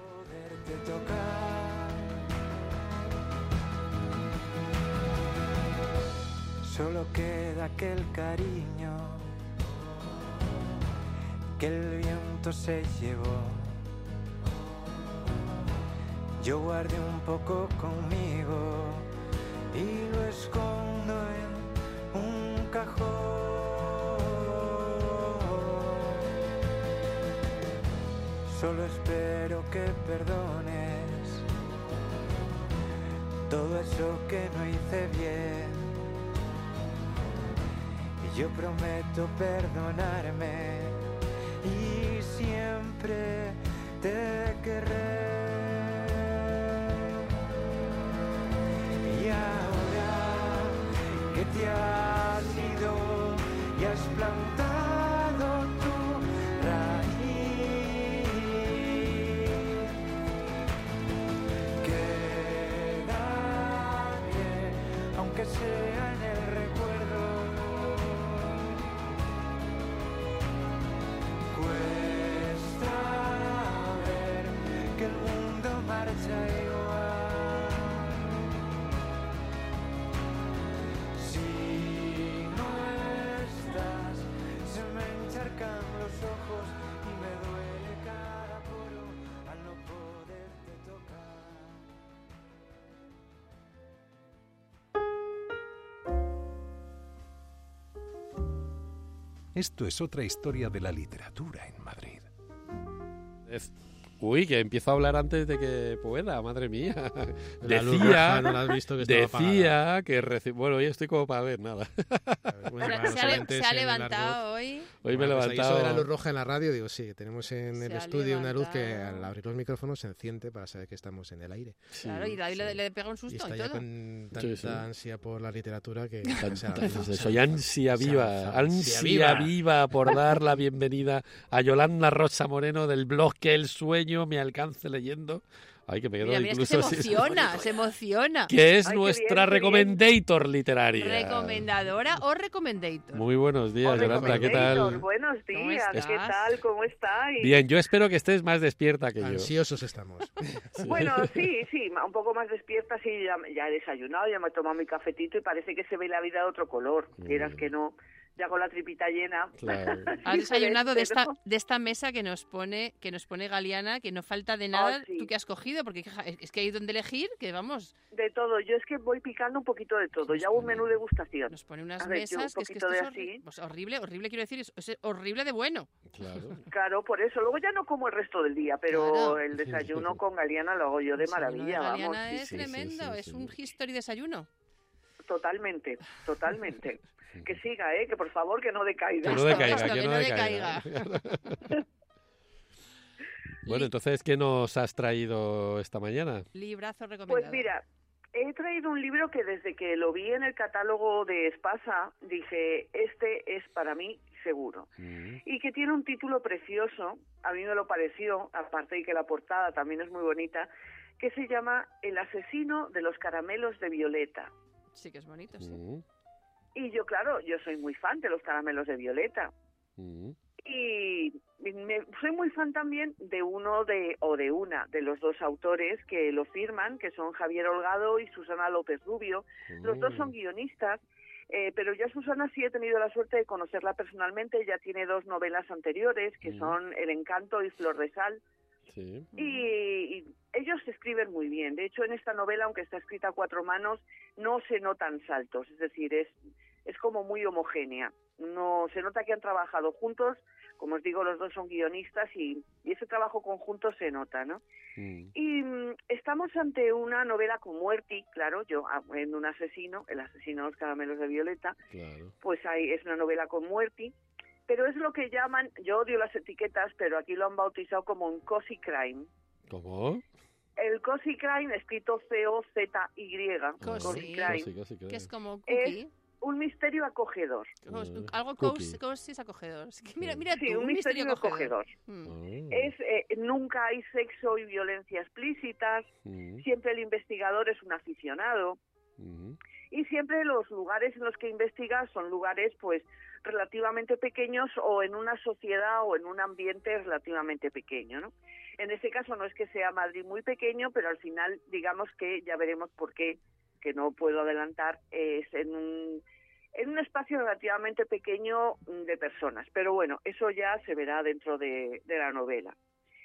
Solo queda aquel cariño que el viento se llevó. Yo guardé un poco conmigo y lo escondo en un cajón. Solo espero que perdones todo eso que no hice bien. Y yo prometo perdonarme y siempre te querré. Y ahora que te has ido y has plantado tu raíz, aunque sea en el recuerdo, cuesta ver que el mundo marcha igual. Si no estás, se me encharcan los ojos y me duele cada poro al no poderte tocar. Esto es otra historia de la literatura en Madrid. Es... Uy, que empiezo a hablar antes de que pueda, madre mía. La luz decía roja, no la has visto que estaba decía apagada. que reci... bueno, hoy estoy como para ver nada. Bueno, se, ha, se ha levantado hoy. Hoy me he bueno, pues levantado. Eso de la luz roja en la radio, digo, sí, tenemos en Se el ha estudio una luz que levantado. al abrir los micrófonos se enciende para saber que estamos en el aire. Sí, Claro, y David sí. le, le pega un Y susto está y, ya todo. con tanta Sí, sí. ansia por la literatura que... Tanta- se ha- se ha- Soy ansia se ha viva, lanzado. ansia Ansia viva. viva. por dar la bienvenida a Yolanda Rocha Moreno del blog Que el sueño me alcance leyendo. Ay, que me quedo Mira, mira, es que se incluso sin- emociona, se emociona. que es Ay, qué nuestra bien, qué recomendator literaria. Recomendadora o recomendator. Muy buenos días, Hombre, Yolanda, ¿qué Commendator, tal? Buenos ¿Cómo días, estás? ¿qué tal? ¿Cómo estáis? Bien, yo espero que estés más despierta que yo. Ansiosos estamos. Bueno, sí, sí, un poco más despierta, sí, ya, ya he desayunado, ya me he tomado mi cafetito y parece que se ve la vida de otro color, Mm. quieras que no, ya con la tripita llena. Claro. Has desayunado de esta, ¿no? de esta mesa que nos pone que nos pone Galiana, que no falta de nada. Ah, sí. ¿Tú qué has cogido? Porque ja, es que hay donde elegir, que vamos, De todo, yo es que voy picando un poquito de todo, ya hago un menú degustación. nos pone unas A ver, yo un mesas que es que poquito esto de es horri- así. pues horrible, horrible quiero decir, es, es horrible de bueno. Claro. Claro, por eso, luego ya no como el resto del día, pero Claro. el desayuno con Galiana lo hago yo de El desayuno maravilla, de vamos. Galiana sí, es sí, sí, tremendo, sí, es sí. un history desayuno. Totalmente, totalmente. Que siga, ¿eh? Que por favor que no decaiga. Que no Esto, decaiga, esto, que que no no decaiga. Bueno, entonces, ¿qué nos has traído esta mañana? Librazo recomendado. Pues mira, he traído un libro que desde que lo vi en el catálogo de Espasa dije, este es para mí seguro. Mm. Y que tiene un título precioso, a mí me lo pareció, aparte de que la portada también es muy bonita, que se llama El asesino de los caramelos de Violeta. Sí que es bonito, sí. Mm. Y yo, claro, yo soy muy fan de los caramelos de Violeta. Mm. Y me, soy muy fan también de uno de o de una de los dos autores que lo firman, que son Javier Holgado y Susana López Rubio. Mm. Los dos son guionistas, eh, pero yo a Susana sí he tenido la suerte de conocerla personalmente. Ella tiene dos novelas anteriores, que mm. son El encanto y Flor de Sal. Sí. Y, y ellos escriben muy bien. De hecho, en esta novela, aunque está escrita a cuatro manos, no se notan saltos. Es decir, es, es como muy homogénea. No se nota que han trabajado juntos. Como os digo, los dos son guionistas y, y ese trabajo conjunto se nota, ¿no? Mm. Y mm, estamos ante una novela con muerte, claro, yo en un asesino, el asesino de los caramelos de Violeta, claro. Pues hay, es una novela con muerte, pero es lo que llaman, yo odio las etiquetas, pero aquí lo han bautizado como un cozy crime. ¿Cómo? El cozy crime, escrito C O Z Y, cozy, cozy crime, cozy, cozy crime. Que es como cookie. Es un misterio acogedor. Mm. Algo cozy, cozy es acogedor. Es que mira, mira sí, tú, un, un misterio, misterio acogedor. acogedor. Mm. Es, eh, nunca hay sexo y violencia explícitas, mm. siempre el investigador es un aficionado, mm. y siempre los lugares en los que investiga son lugares pues relativamente pequeños o en una sociedad o en un ambiente relativamente pequeño, ¿no? En este caso no es que sea Madrid muy pequeño, pero al final digamos que ya veremos por qué, que no puedo adelantar, es en un en un espacio relativamente pequeño de personas. Pero bueno, eso ya se verá dentro de, de la novela.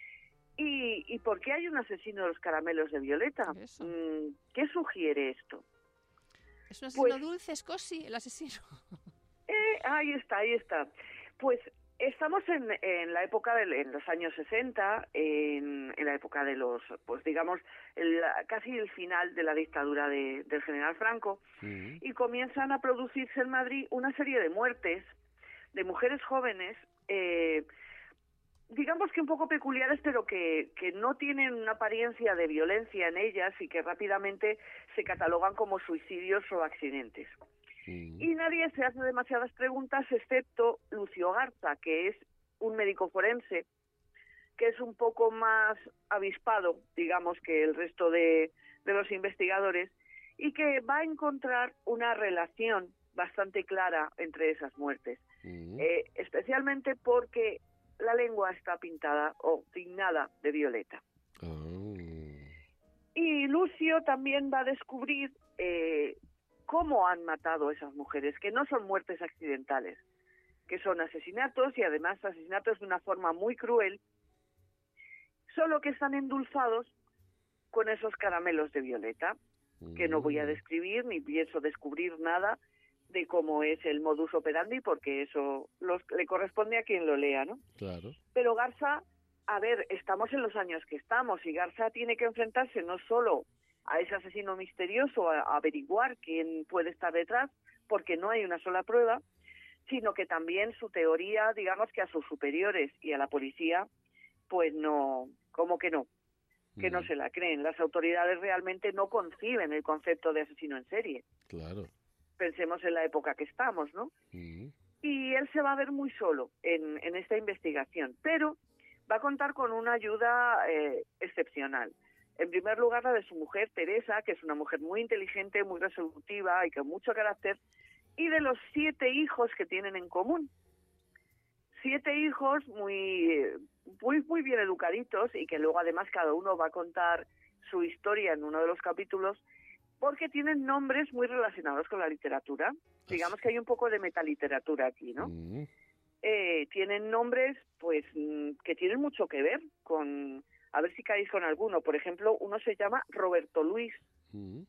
¿Y, ¿Y por qué hay un asesino de los caramelos de Violeta? Mm, ¿Qué sugiere esto? Es un asesino pues, dulce, es Cosi, el asesino. Eh, ahí está, ahí está. Pues estamos en, en la época de en los años sesenta, en, en la época de los, pues digamos, el, casi el final de la dictadura de, del general Franco, mm. y comienzan a producirse en Madrid una serie de muertes de mujeres jóvenes, eh, digamos que un poco peculiares, pero que, que no tienen una apariencia de violencia en ellas y que rápidamente se catalogan como suicidios o accidentes. Y nadie se hace demasiadas preguntas excepto Lucio Garza, que es un médico forense, que es un poco más avispado, digamos, que el resto de, de los investigadores, y que va a encontrar una relación bastante clara entre esas muertes, mm. eh, especialmente porque la lengua está pintada o tiñada de violeta. Oh. Y Lucio también va a descubrir eh, cómo han matado a esas mujeres, que no son muertes accidentales, que son asesinatos y además asesinatos de una forma muy cruel, solo que están endulzados con esos caramelos de Violeta, que no voy a describir ni pienso descubrir nada de cómo es el modus operandi, porque eso los, le corresponde a quien lo lea, ¿no? Claro. Pero Garza, a ver, estamos en los años que estamos y Garza tiene que enfrentarse no solo a ese asesino misterioso, a, a averiguar quién puede estar detrás, porque no hay una sola prueba, sino que también su teoría, digamos que a sus superiores y a la policía, pues no, como que no, que mm. no se la creen. Las autoridades realmente no conciben el concepto de asesino en serie. Claro. Pensemos en la época que estamos, ¿no? Mm. Y él se va a ver muy solo en, en esta investigación, pero va a contar con una ayuda eh, excepcional. En primer lugar, la de su mujer, Teresa, que es una mujer muy inteligente, muy resolutiva y con mucho carácter, y de los siete hijos que tienen en común. Siete hijos muy, muy, muy bien educaditos y que luego además cada uno va a contar su historia en uno de los capítulos, porque tienen nombres muy relacionados con la literatura. Digamos que hay un poco de metaliteratura aquí, ¿no? Mm. Eh, tienen nombres, pues, que tienen mucho que ver con... A ver si caéis con alguno. Por ejemplo, uno se llama Roberto Luis. Mm.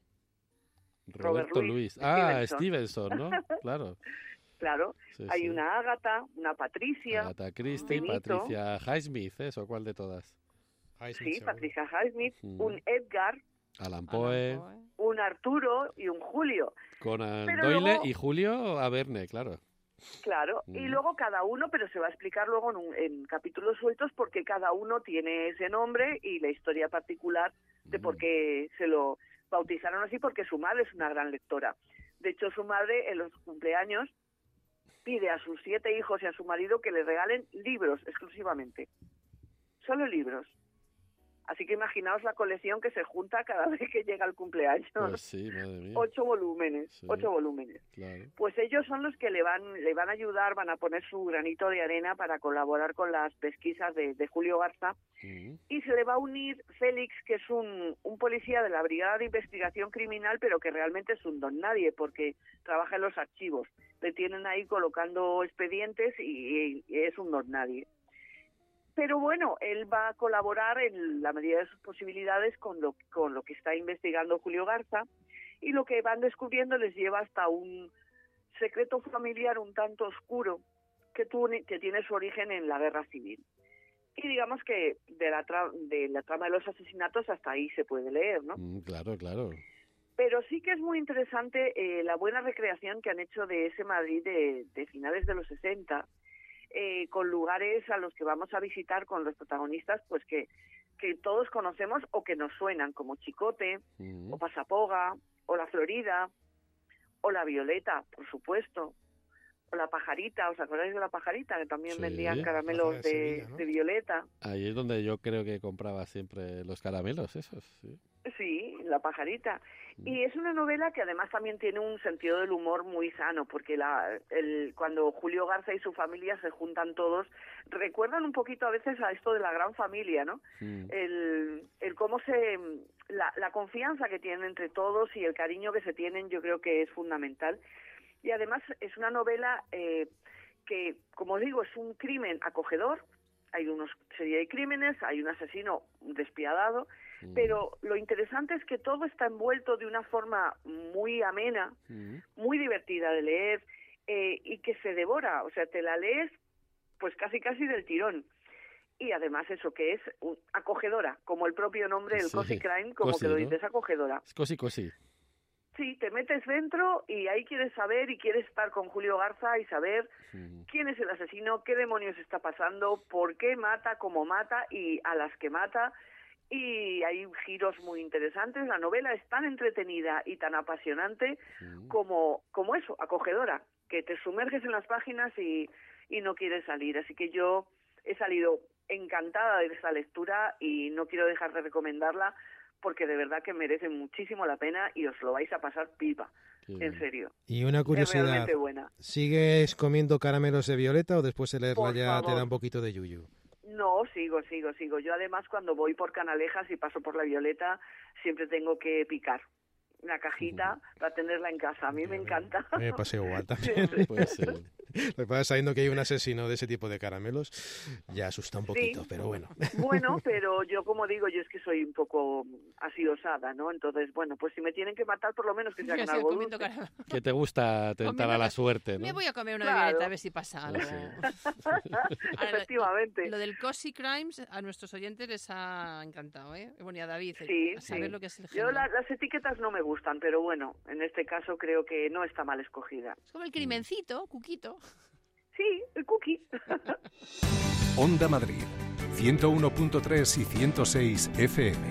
Roberto Robert Luis. Luis. Ah, Stevenson, ¿no? Claro. Claro. Sí, Hay sí. una Ágata, una Patricia. Agatha Christie, Patricia Highsmith, ¿eso? ¿Cuál de todas? Highsmith, sí, Patricia Highsmith. Mm. Un Edgar. Alan Poe. Alan Poe. Un Arturo y un Julio. Conan Pero Doyle luego... y Julio Averne, claro. Claro, mm. y luego cada uno, pero se va a explicar luego en, un, en capítulos sueltos porque cada uno tiene ese nombre y la historia particular de mm. por qué se lo bautizaron así, porque su madre es una gran lectora. De hecho, su madre en los cumpleaños pide a sus siete hijos y a su marido que le regalen libros exclusivamente. Solo libros. Así que imaginaos la colección que se junta cada vez que llega el cumpleaños. Pues sí, madre mía. Ocho volúmenes, Sí. ocho volúmenes. Claro. Pues ellos son los que le van, le van a ayudar, van a poner su granito de arena para colaborar con las pesquisas de, de Julio Garza. Mm. Y se le va a unir Félix, que es un, un policía de la Brigada de Investigación Criminal, pero que realmente es un don nadie, porque trabaja en los archivos. Le tienen ahí colocando expedientes y, y es un don nadie. Pero bueno, él va a colaborar en la medida de sus posibilidades con lo, con lo que está investigando Julio Garza, y lo que van descubriendo les lleva hasta un secreto familiar un tanto oscuro que, tu, que tiene su origen en la Guerra Civil. Y digamos que de la, tra de la trama de los asesinatos hasta ahí se puede leer, ¿no? Mm, claro, claro. Pero sí que es muy interesante eh, la buena recreación que han hecho de ese Madrid de, de finales de los sesenta, eh, con lugares a los que vamos a visitar con los protagonistas, pues que, que todos conocemos o que nos suenan, como Chicote, Mm. o Pasapoga, o La Florida, o La Violeta, por supuesto, o La Pajarita. ¿Os acordáis de La Pajarita? Que también Sí. vendían caramelos de de, Sevilla, ¿no? de violeta. Ahí es donde yo creo que compraba siempre los caramelos esos. Sí. Sí, La Pajarita. Y es una novela que además también tiene un sentido del humor muy sano, porque la, el, cuando Julio Garza y su familia se juntan todos, recuerdan un poquito a veces a esto de la gran familia, ¿no? Mm. El, el cómo se... La, la confianza que tienen entre todos y el cariño que se tienen, yo creo que es fundamental. Y además es una novela eh, que, como digo, es un crimen acogedor. Hay una serie de crímenes, hay un asesino despiadado, Mm. pero lo interesante es que todo está envuelto de una forma muy amena, Mm. muy divertida de leer, eh, y que se devora, o sea, te la lees pues casi casi del tirón. Y además eso que es un- acogedora, como el propio nombre, el Sí, Cozy Crime, como cozy, que lo ¿no? dices, acogedora. Es cosi, cosi. Sí, te metes dentro y ahí quieres saber y quieres estar con Julio Garza y saber Mm. quién es el asesino, qué demonios está pasando, por qué mata, cómo mata y a las que mata. Y hay giros muy interesantes. La novela es tan entretenida y tan apasionante Mm. como, como eso, acogedora, que te sumerges en las páginas y, y no quieres salir. Así que yo he salido encantada de esta lectura y no quiero dejar de recomendarla porque de verdad que merece muchísimo la pena y os lo vais a pasar pipa, Qué en bien. serio. Y una Es curiosidad, realmente buena. ¿sigues comiendo caramelos de violeta o después de leerla Por ya te favor. da un poquito de yuyu? No, sigo, sigo, sigo. Yo además cuando voy por Canalejas y paso por La Violeta siempre tengo que picar una cajita para tenerla en casa. A mí me encanta. A mí me pasa igual también. Puede ser. Lo que pasa, sabiendo que hay un asesino de ese tipo de caramelos, ya asusta un poquito, Sí. pero bueno. Bueno, pero yo como digo, yo es que soy un poco así osada, ¿no? Entonces, bueno, pues si me tienen que matar, por lo menos que se Que hagan sea algo comiendo dulce. caramelo. Que te gusta tentar Comiendo a la ca- suerte, Me ¿no? voy a comer una Claro. violeta a ver si pasa algo. Sí. Ahora, lo- Efectivamente. Lo del Cozy Crimes a nuestros oyentes les ha encantado, ¿eh? Bueno, y a David, eh, Sí, a saber sí. lo que es el Yo género. la- las etiquetas no me gustan, pero bueno, en este caso creo que no está mal escogida. Es como el crimencito, Cuquito. Sí, el cookie. Onda Madrid, ciento uno punto tres y ciento seis F M.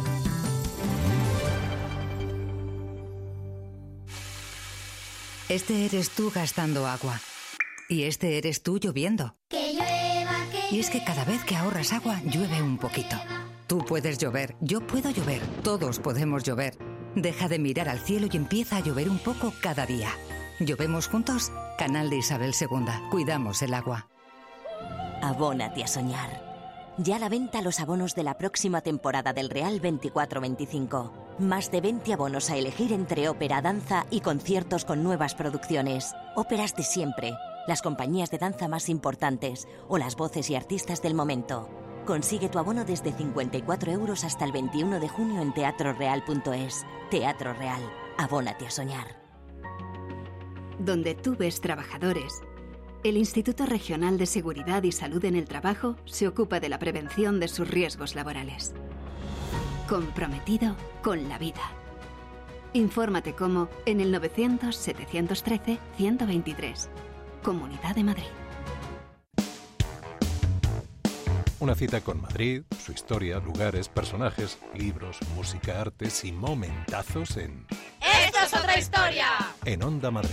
Este eres tú gastando agua. Y este eres tú lloviendo. Que llueva, que Y es que cada vez que ahorras agua, llueve un poquito. Tú puedes llover, yo puedo llover, todos podemos llover. Deja de mirar al cielo y empieza a llover un poco cada día. ¿Llovemos juntos? Canal de Isabel segunda. Cuidamos el agua. Abónate a soñar. Ya a la venta los abonos de la próxima temporada del Real veinticuatro veinticinco. Más de veinte abonos a elegir entre ópera, danza y conciertos con nuevas producciones. Óperas de siempre, las compañías de danza más importantes o las voces y artistas del momento. Consigue tu abono desde cincuenta y cuatro euros hasta el veintiuno de junio en teatro real punto es. Teatro Real. Abónate a soñar. Donde tú ves trabajadores, el Instituto Regional de Seguridad y Salud en el Trabajo se ocupa de la prevención de sus riesgos laborales. Comprometido con la vida. Infórmate cómo en el novecientos, setecientos trece, ciento veintitrés. Comunidad de Madrid. Una cita con Madrid, su historia, lugares, personajes, libros, música, artes y momentazos en, ¡Esto es otra historia! en Onda Madrid.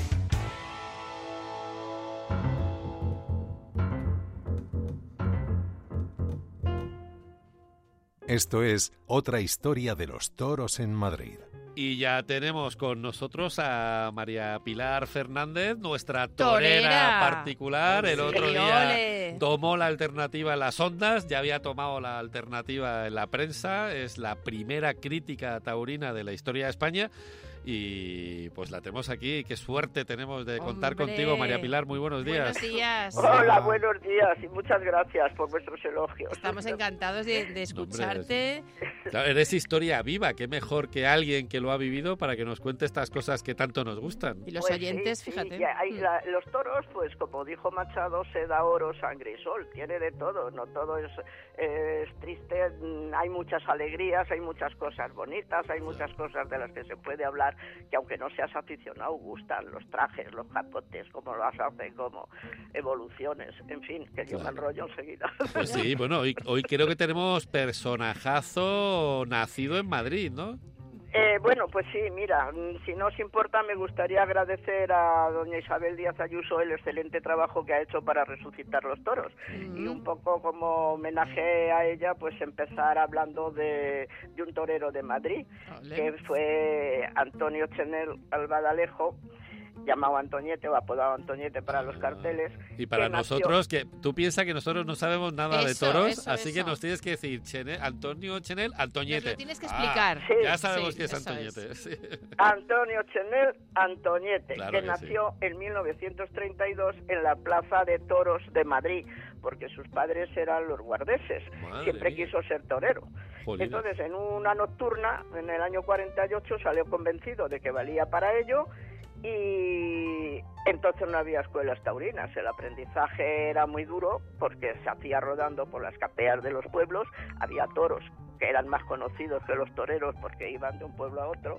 Esto es Otra historia de los toros en Madrid. Y ya tenemos con nosotros a María Pilar Fernández, nuestra torera, ¡Torera! particular. El otro Sí, día ole. tomó la alternativa en las ondas, ya había tomado la alternativa en la prensa, es la primera crítica taurina de la historia de España. Y pues la tenemos aquí. Qué suerte tenemos de contar Hombre. contigo, María Pilar. Muy buenos días. Buenos días. Hola, buenos días y muchas gracias por vuestros elogios. Estamos encantados de, de escucharte. Claro, eres historia viva. Qué mejor que alguien que lo ha vivido para que nos cuente estas cosas que tanto nos gustan. Y los Pues oyentes, sí, sí, fíjate. ya hay Mm. la- los toros, pues como dijo Machado, se da oro, sangre y sol. Tiene de todo, no todo es, eh, es triste. mm, Hay muchas alegrías, hay muchas cosas bonitas, hay muchas cosas de las que se puede hablar, que aunque no seas aficionado, gustan los trajes, los capotes, cómo las hacen, como evoluciones, en fin, que yo me Claro. enrollo enseguida. Pues sí, bueno, hoy, hoy creo que tenemos personajazo nacido en Madrid, ¿no? Eh, bueno, pues sí, mira, mm, si no os importa, me gustaría agradecer a doña Isabel Díaz Ayuso el excelente trabajo que ha hecho para resucitar los toros. Y un poco como homenaje a ella, pues empezar hablando de, de un torero de Madrid, Ole. que fue Antonio Chenel Albadalejo, llamado Antoñete o apodado Antoñete para los carteles. Y para que nació- nosotros, que tú piensas que nosotros no sabemos nada Eso, de toros, eso, así que eso. nos tienes que decir Chenel, Antonio Chenel, Antoñete. Nos lo tienes que Ah, explicar. Sí. ya sabemos Sí, que es eso Antoñete. sí. Antonio Chenel Antoñete, Claro que que nació en mil novecientos treinta y dos en la Plaza de Toros de Madrid, porque sus padres eran los guardeses. Madre Siempre mía. quiso ser torero. Jolina. Entonces, en una nocturna, en el año cuarenta y ocho, salió convencido de que valía para ello, y entonces no había escuelas taurinas. El aprendizaje era muy duro porque se hacía rodando por las capeas de los pueblos. Había toros que eran más conocidos que los toreros porque iban de un pueblo a otro,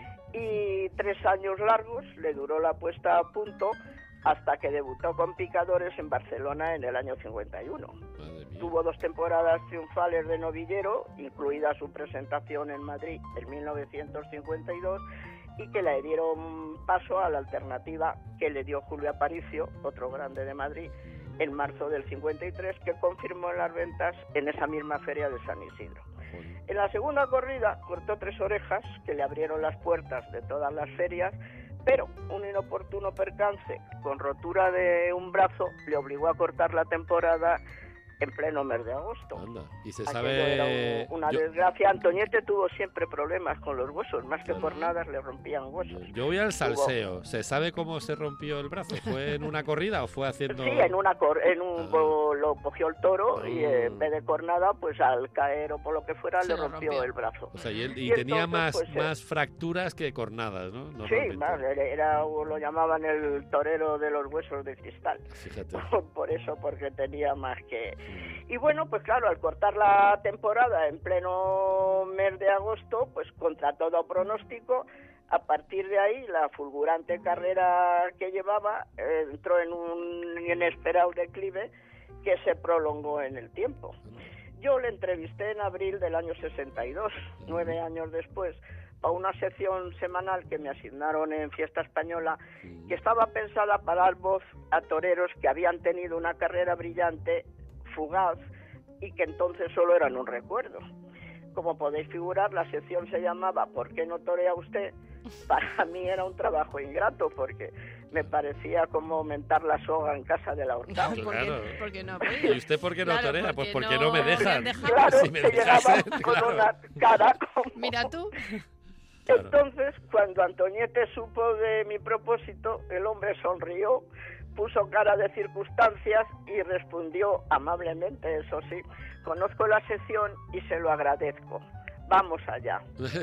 y tres años largos le duró la puesta a punto hasta que debutó con picadores en Barcelona en el año cincuenta y uno. Madre mía. Tuvo dos temporadas triunfales de novillero, incluida su presentación en Madrid en mil novecientos cincuenta y dos, y que le dieron paso a la alternativa que le dio Julio Aparicio, otro grande de Madrid, en marzo del cincuenta y tres, que confirmó en las ventas en esa misma feria de San Isidro. Jolín. En la segunda corrida cortó tres orejas que le abrieron las puertas de todas las ferias, pero un inoportuno percance con rotura de un brazo le obligó a cortar la temporada en pleno mes de agosto. Anda. Y se Aquello sabe... era un- una yo, desgracia. Antoñete tuvo siempre problemas con los huesos, más que Claro. cornadas le rompían huesos. yo voy al salseo. ¿Se sabe cómo se rompió el brazo? ¿Fue en una corrida o fue haciendo...? Sí, en una cor- en un Ah. bo- lo cogió el toro y Ah. eh, en vez de cornada, pues al caer o por lo que fuera, Se le lo rompió, rompió. el brazo. O sea, y, él- y Y tenía entonces, más, pues, eh, más fracturas que cornadas, ¿no? Sí, Normalmente. más, era, era- lo llamaban el torero de los huesos de cristal. Fíjate. Por eso, porque tenía más que... Y bueno, pues claro, al cortar la temporada en pleno mes de agosto, pues contra todo pronóstico, a partir de ahí la fulgurante carrera que llevaba eh, entró en un inesperado declive que se prolongó en el tiempo. Yo le entrevisté en abril del año sesenta y dos, nueve años después, a una sección semanal que me asignaron en Fiesta Española, que estaba pensada para dar voz a toreros que habían tenido una carrera brillante, fugaz, y que entonces solo eran un recuerdo. Como podéis figurar, la sección se llamaba ¿Por qué no torea usted? Para mí era un trabajo ingrato, porque me parecía como aumentar la soga en casa del ahorcado. ¿Por qué- Claro. por qué no? ¿Y usted por qué no Claro, torea? Pues porque porque no, no me me dejan. han dejado. Claro, Si me se llegaba dejasen, con claro. una cara como... Mira tú. Claro. Entonces, cuando Antoñete supo de mi propósito, el hombre sonrió, puso cara de circunstancias y respondió amablemente, eso sí, conozco la sección y se lo agradezco. Vamos allá.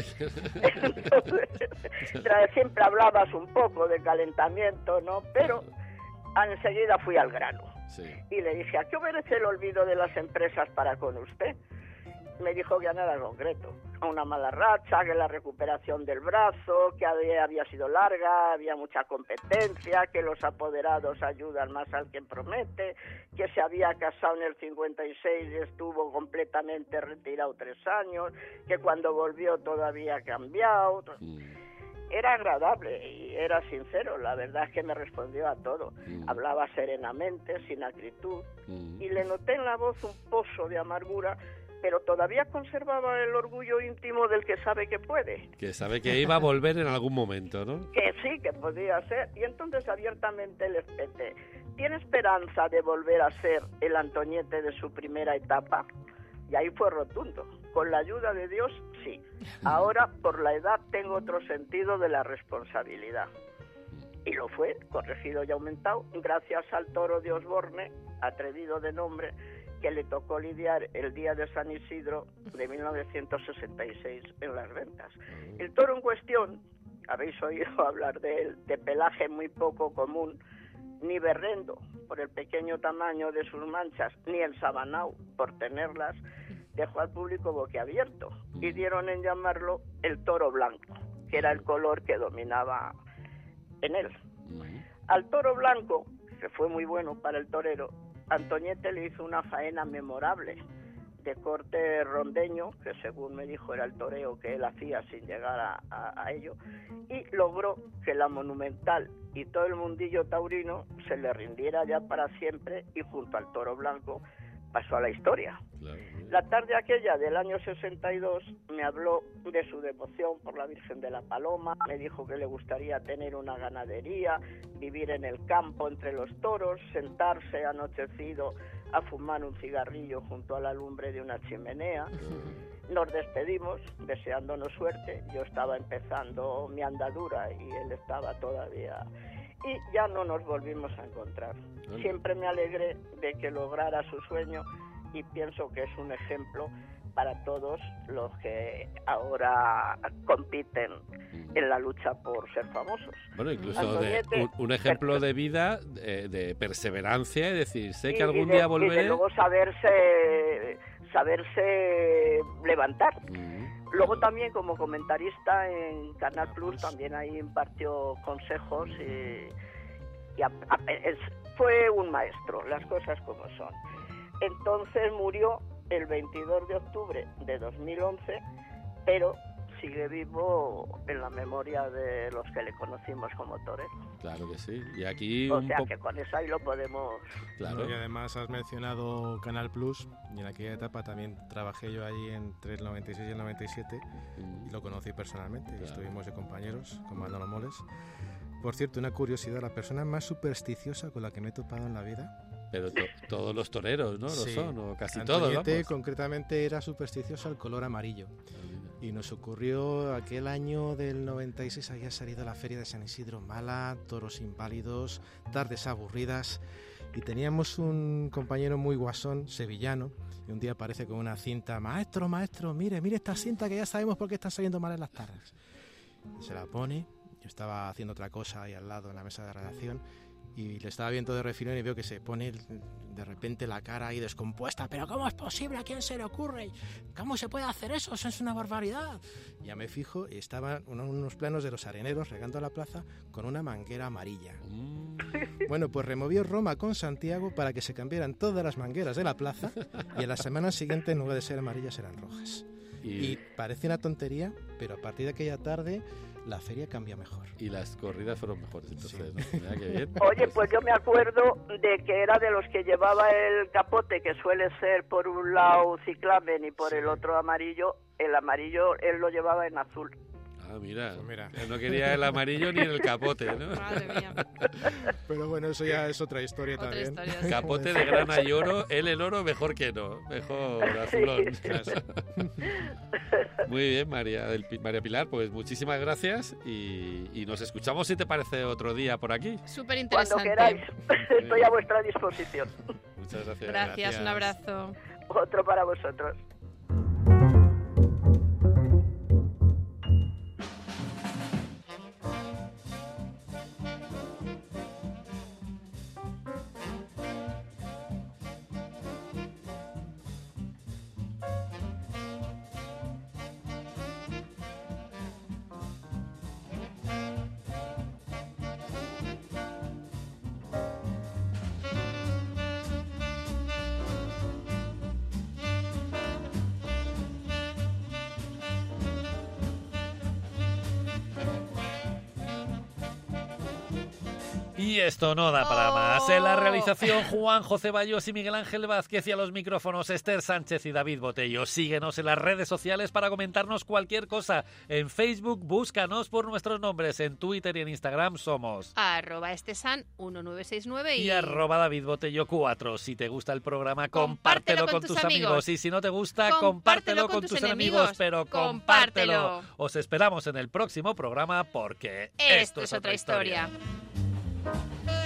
Entonces, tra- siempre hablabas un poco de calentamiento, ¿no? Pero enseguida fui al grano. Sí. Y le dije, ¿a qué obedece el olvido de las empresas para con usted? Me dijo que a nada concreto, a una mala racha, que la recuperación del brazo, que había, había sido larga, había mucha competencia, que los apoderados ayudan más al que promete, que se había casado en el cincuenta y seis y estuvo completamente retirado tres años, que cuando volvió todavía ha cambiado. Era agradable y era sincero, la verdad es que me respondió a todo. Mm. Hablaba serenamente, sin acritud, Mm. y le noté en la voz un pozo de amargura, pero todavía conservaba el orgullo íntimo del que sabe que puede. Que sabe que iba a volver en algún momento, ¿no? Que sí, que podía ser. Y entonces abiertamente les pete. ¿Tiene esperanza de volver a ser el Antoñete de su primera etapa? Y ahí fue rotundo. Con la ayuda de Dios, sí. Ahora, por la edad, tengo otro sentido de la responsabilidad. Y lo fue, corregido y aumentado, gracias al toro de Osborne, atrevido de nombre, que le tocó lidiar el día de San Isidro de mil novecientos sesenta y seis en Las Ventas. El toro en cuestión, habéis oído hablar de él, de pelaje muy poco común, ni berrendo por el pequeño tamaño de sus manchas, ni el sabanao por tenerlas, dejó al público boquiabierto y dieron en llamarlo el toro blanco, que era el color que dominaba en él. Al toro blanco, que fue muy bueno para el torero, Antoñete le hizo una faena memorable de corte rondeño, que según me dijo era el toreo que él hacía sin llegar a, a, a ello, y logró que la Monumental y todo el mundillo taurino se le rindiera ya para siempre, y junto al toro blanco pasó a la historia. Claro. La tarde aquella del año sesenta y dos me habló de su devoción por la Virgen de la Paloma, me dijo que le gustaría tener una ganadería, vivir en el campo entre los toros, sentarse anochecido a fumar un cigarrillo junto a la lumbre de una chimenea. Nos despedimos deseándonos suerte, yo estaba empezando mi andadura y él estaba todavía... Y ya no nos volvimos a encontrar. Siempre me alegré de que lograra su sueño y pienso que es un ejemplo para todos los que ahora compiten en la lucha por ser famosos. Bueno, incluso de, un, un ejemplo de vida, de, de perseverancia, es decir, sé que algún de, día volveré... Y de luego saberse, saberse levantar. Mm. Luego también como comentarista en Canal Plus también ahí impartió consejos y, y a, a, es, fue un maestro, las cosas como son. Entonces murió el veintidós de octubre de dos mil once, pero sigue vivo en la memoria de los que le conocimos como torero. Claro que sí. Y aquí o un sea po- que con eso ahí lo podemos... Claro. Y además has mencionado Canal Plus, y en aquella etapa también trabajé yo allí entre el noventa y seis y el noventa y siete, mm. y lo conocí personalmente, claro. Y estuvimos de compañeros con Manolo Moles. Por cierto, una curiosidad, la persona más supersticiosa con la que me he topado en la vida... Pero to- todos los toreros, ¿no? Sí. Lo son, o casi Antoñete, todos, vamos. concretamente era supersticioso al color amarillo. Y nos ocurrió aquel año del noventa y seis, había salido la feria de San Isidro mala, toros inválidos, tardes aburridas, y teníamos un compañero muy guasón, sevillano, y un día aparece con una cinta: maestro, maestro, mire, mire esta cinta que ya sabemos por qué está saliendo mal en las tardes. Y se la pone, yo estaba haciendo otra cosa ahí al lado en la mesa de redacción, y le estaba viendo de refilón y veo que se pone de repente la cara ahí descompuesta. ¿Pero cómo es posible? ¿A quién se le ocurre? ¿Cómo se puede hacer eso? Eso es una barbaridad. Ya me fijo y estaban unos planos de los areneros regando la plaza con una manguera amarilla. Mm. Bueno, pues removió Roma con Santiago para que se cambiaran todas las mangueras de la plaza, y en la semana siguiente, en lugar de ser amarillas, eran rojas. Y, y parece una tontería, pero a partir de aquella tarde la feria cambia mejor. Y las corridas fueron mejores, entonces, sí. ¿No? Mira qué bien. Oye, pues yo me acuerdo de que era de los que llevaba el capote, que suele ser por un lado ciclamen y por sí. el otro amarillo. El amarillo él lo llevaba en azul. Ah, mira, pues mira. Él no quería el amarillo ni el capote, ¿no? Madre mía. Pero bueno, eso ya es otra historia otra también. Historia, sí. Capote de grana y oro, él el oro mejor que no, mejor azulón. Sí. Muy bien, María, del, María Pilar, pues muchísimas gracias y, y nos escuchamos, si te parece, otro día por aquí. Súper interesante. Cuando queráis, estoy a vuestra disposición. Muchas gracias. Gracias, gracias. Un abrazo. Otro para vosotros. Y esto no da para más. En la realización, Juan José Bayos y Miguel Ángel Vázquez, y a los micrófonos, Esther Sánchez y David Botello. Síguenos en las redes sociales para comentarnos cualquier cosa. En Facebook, búscanos por nuestros nombres. En Twitter y en Instagram somos arroba estesan uno nueve seis nueve y, y arroba David Botello cuatro. Si te gusta el programa, compártelo, compártelo con, con tus amigos. amigos. Y si no te gusta, compártelo, compártelo con, con tus enemigos. enemigos. Pero compártelo. compártelo. Os esperamos en el próximo programa porque esto, esto es otra historia. historia.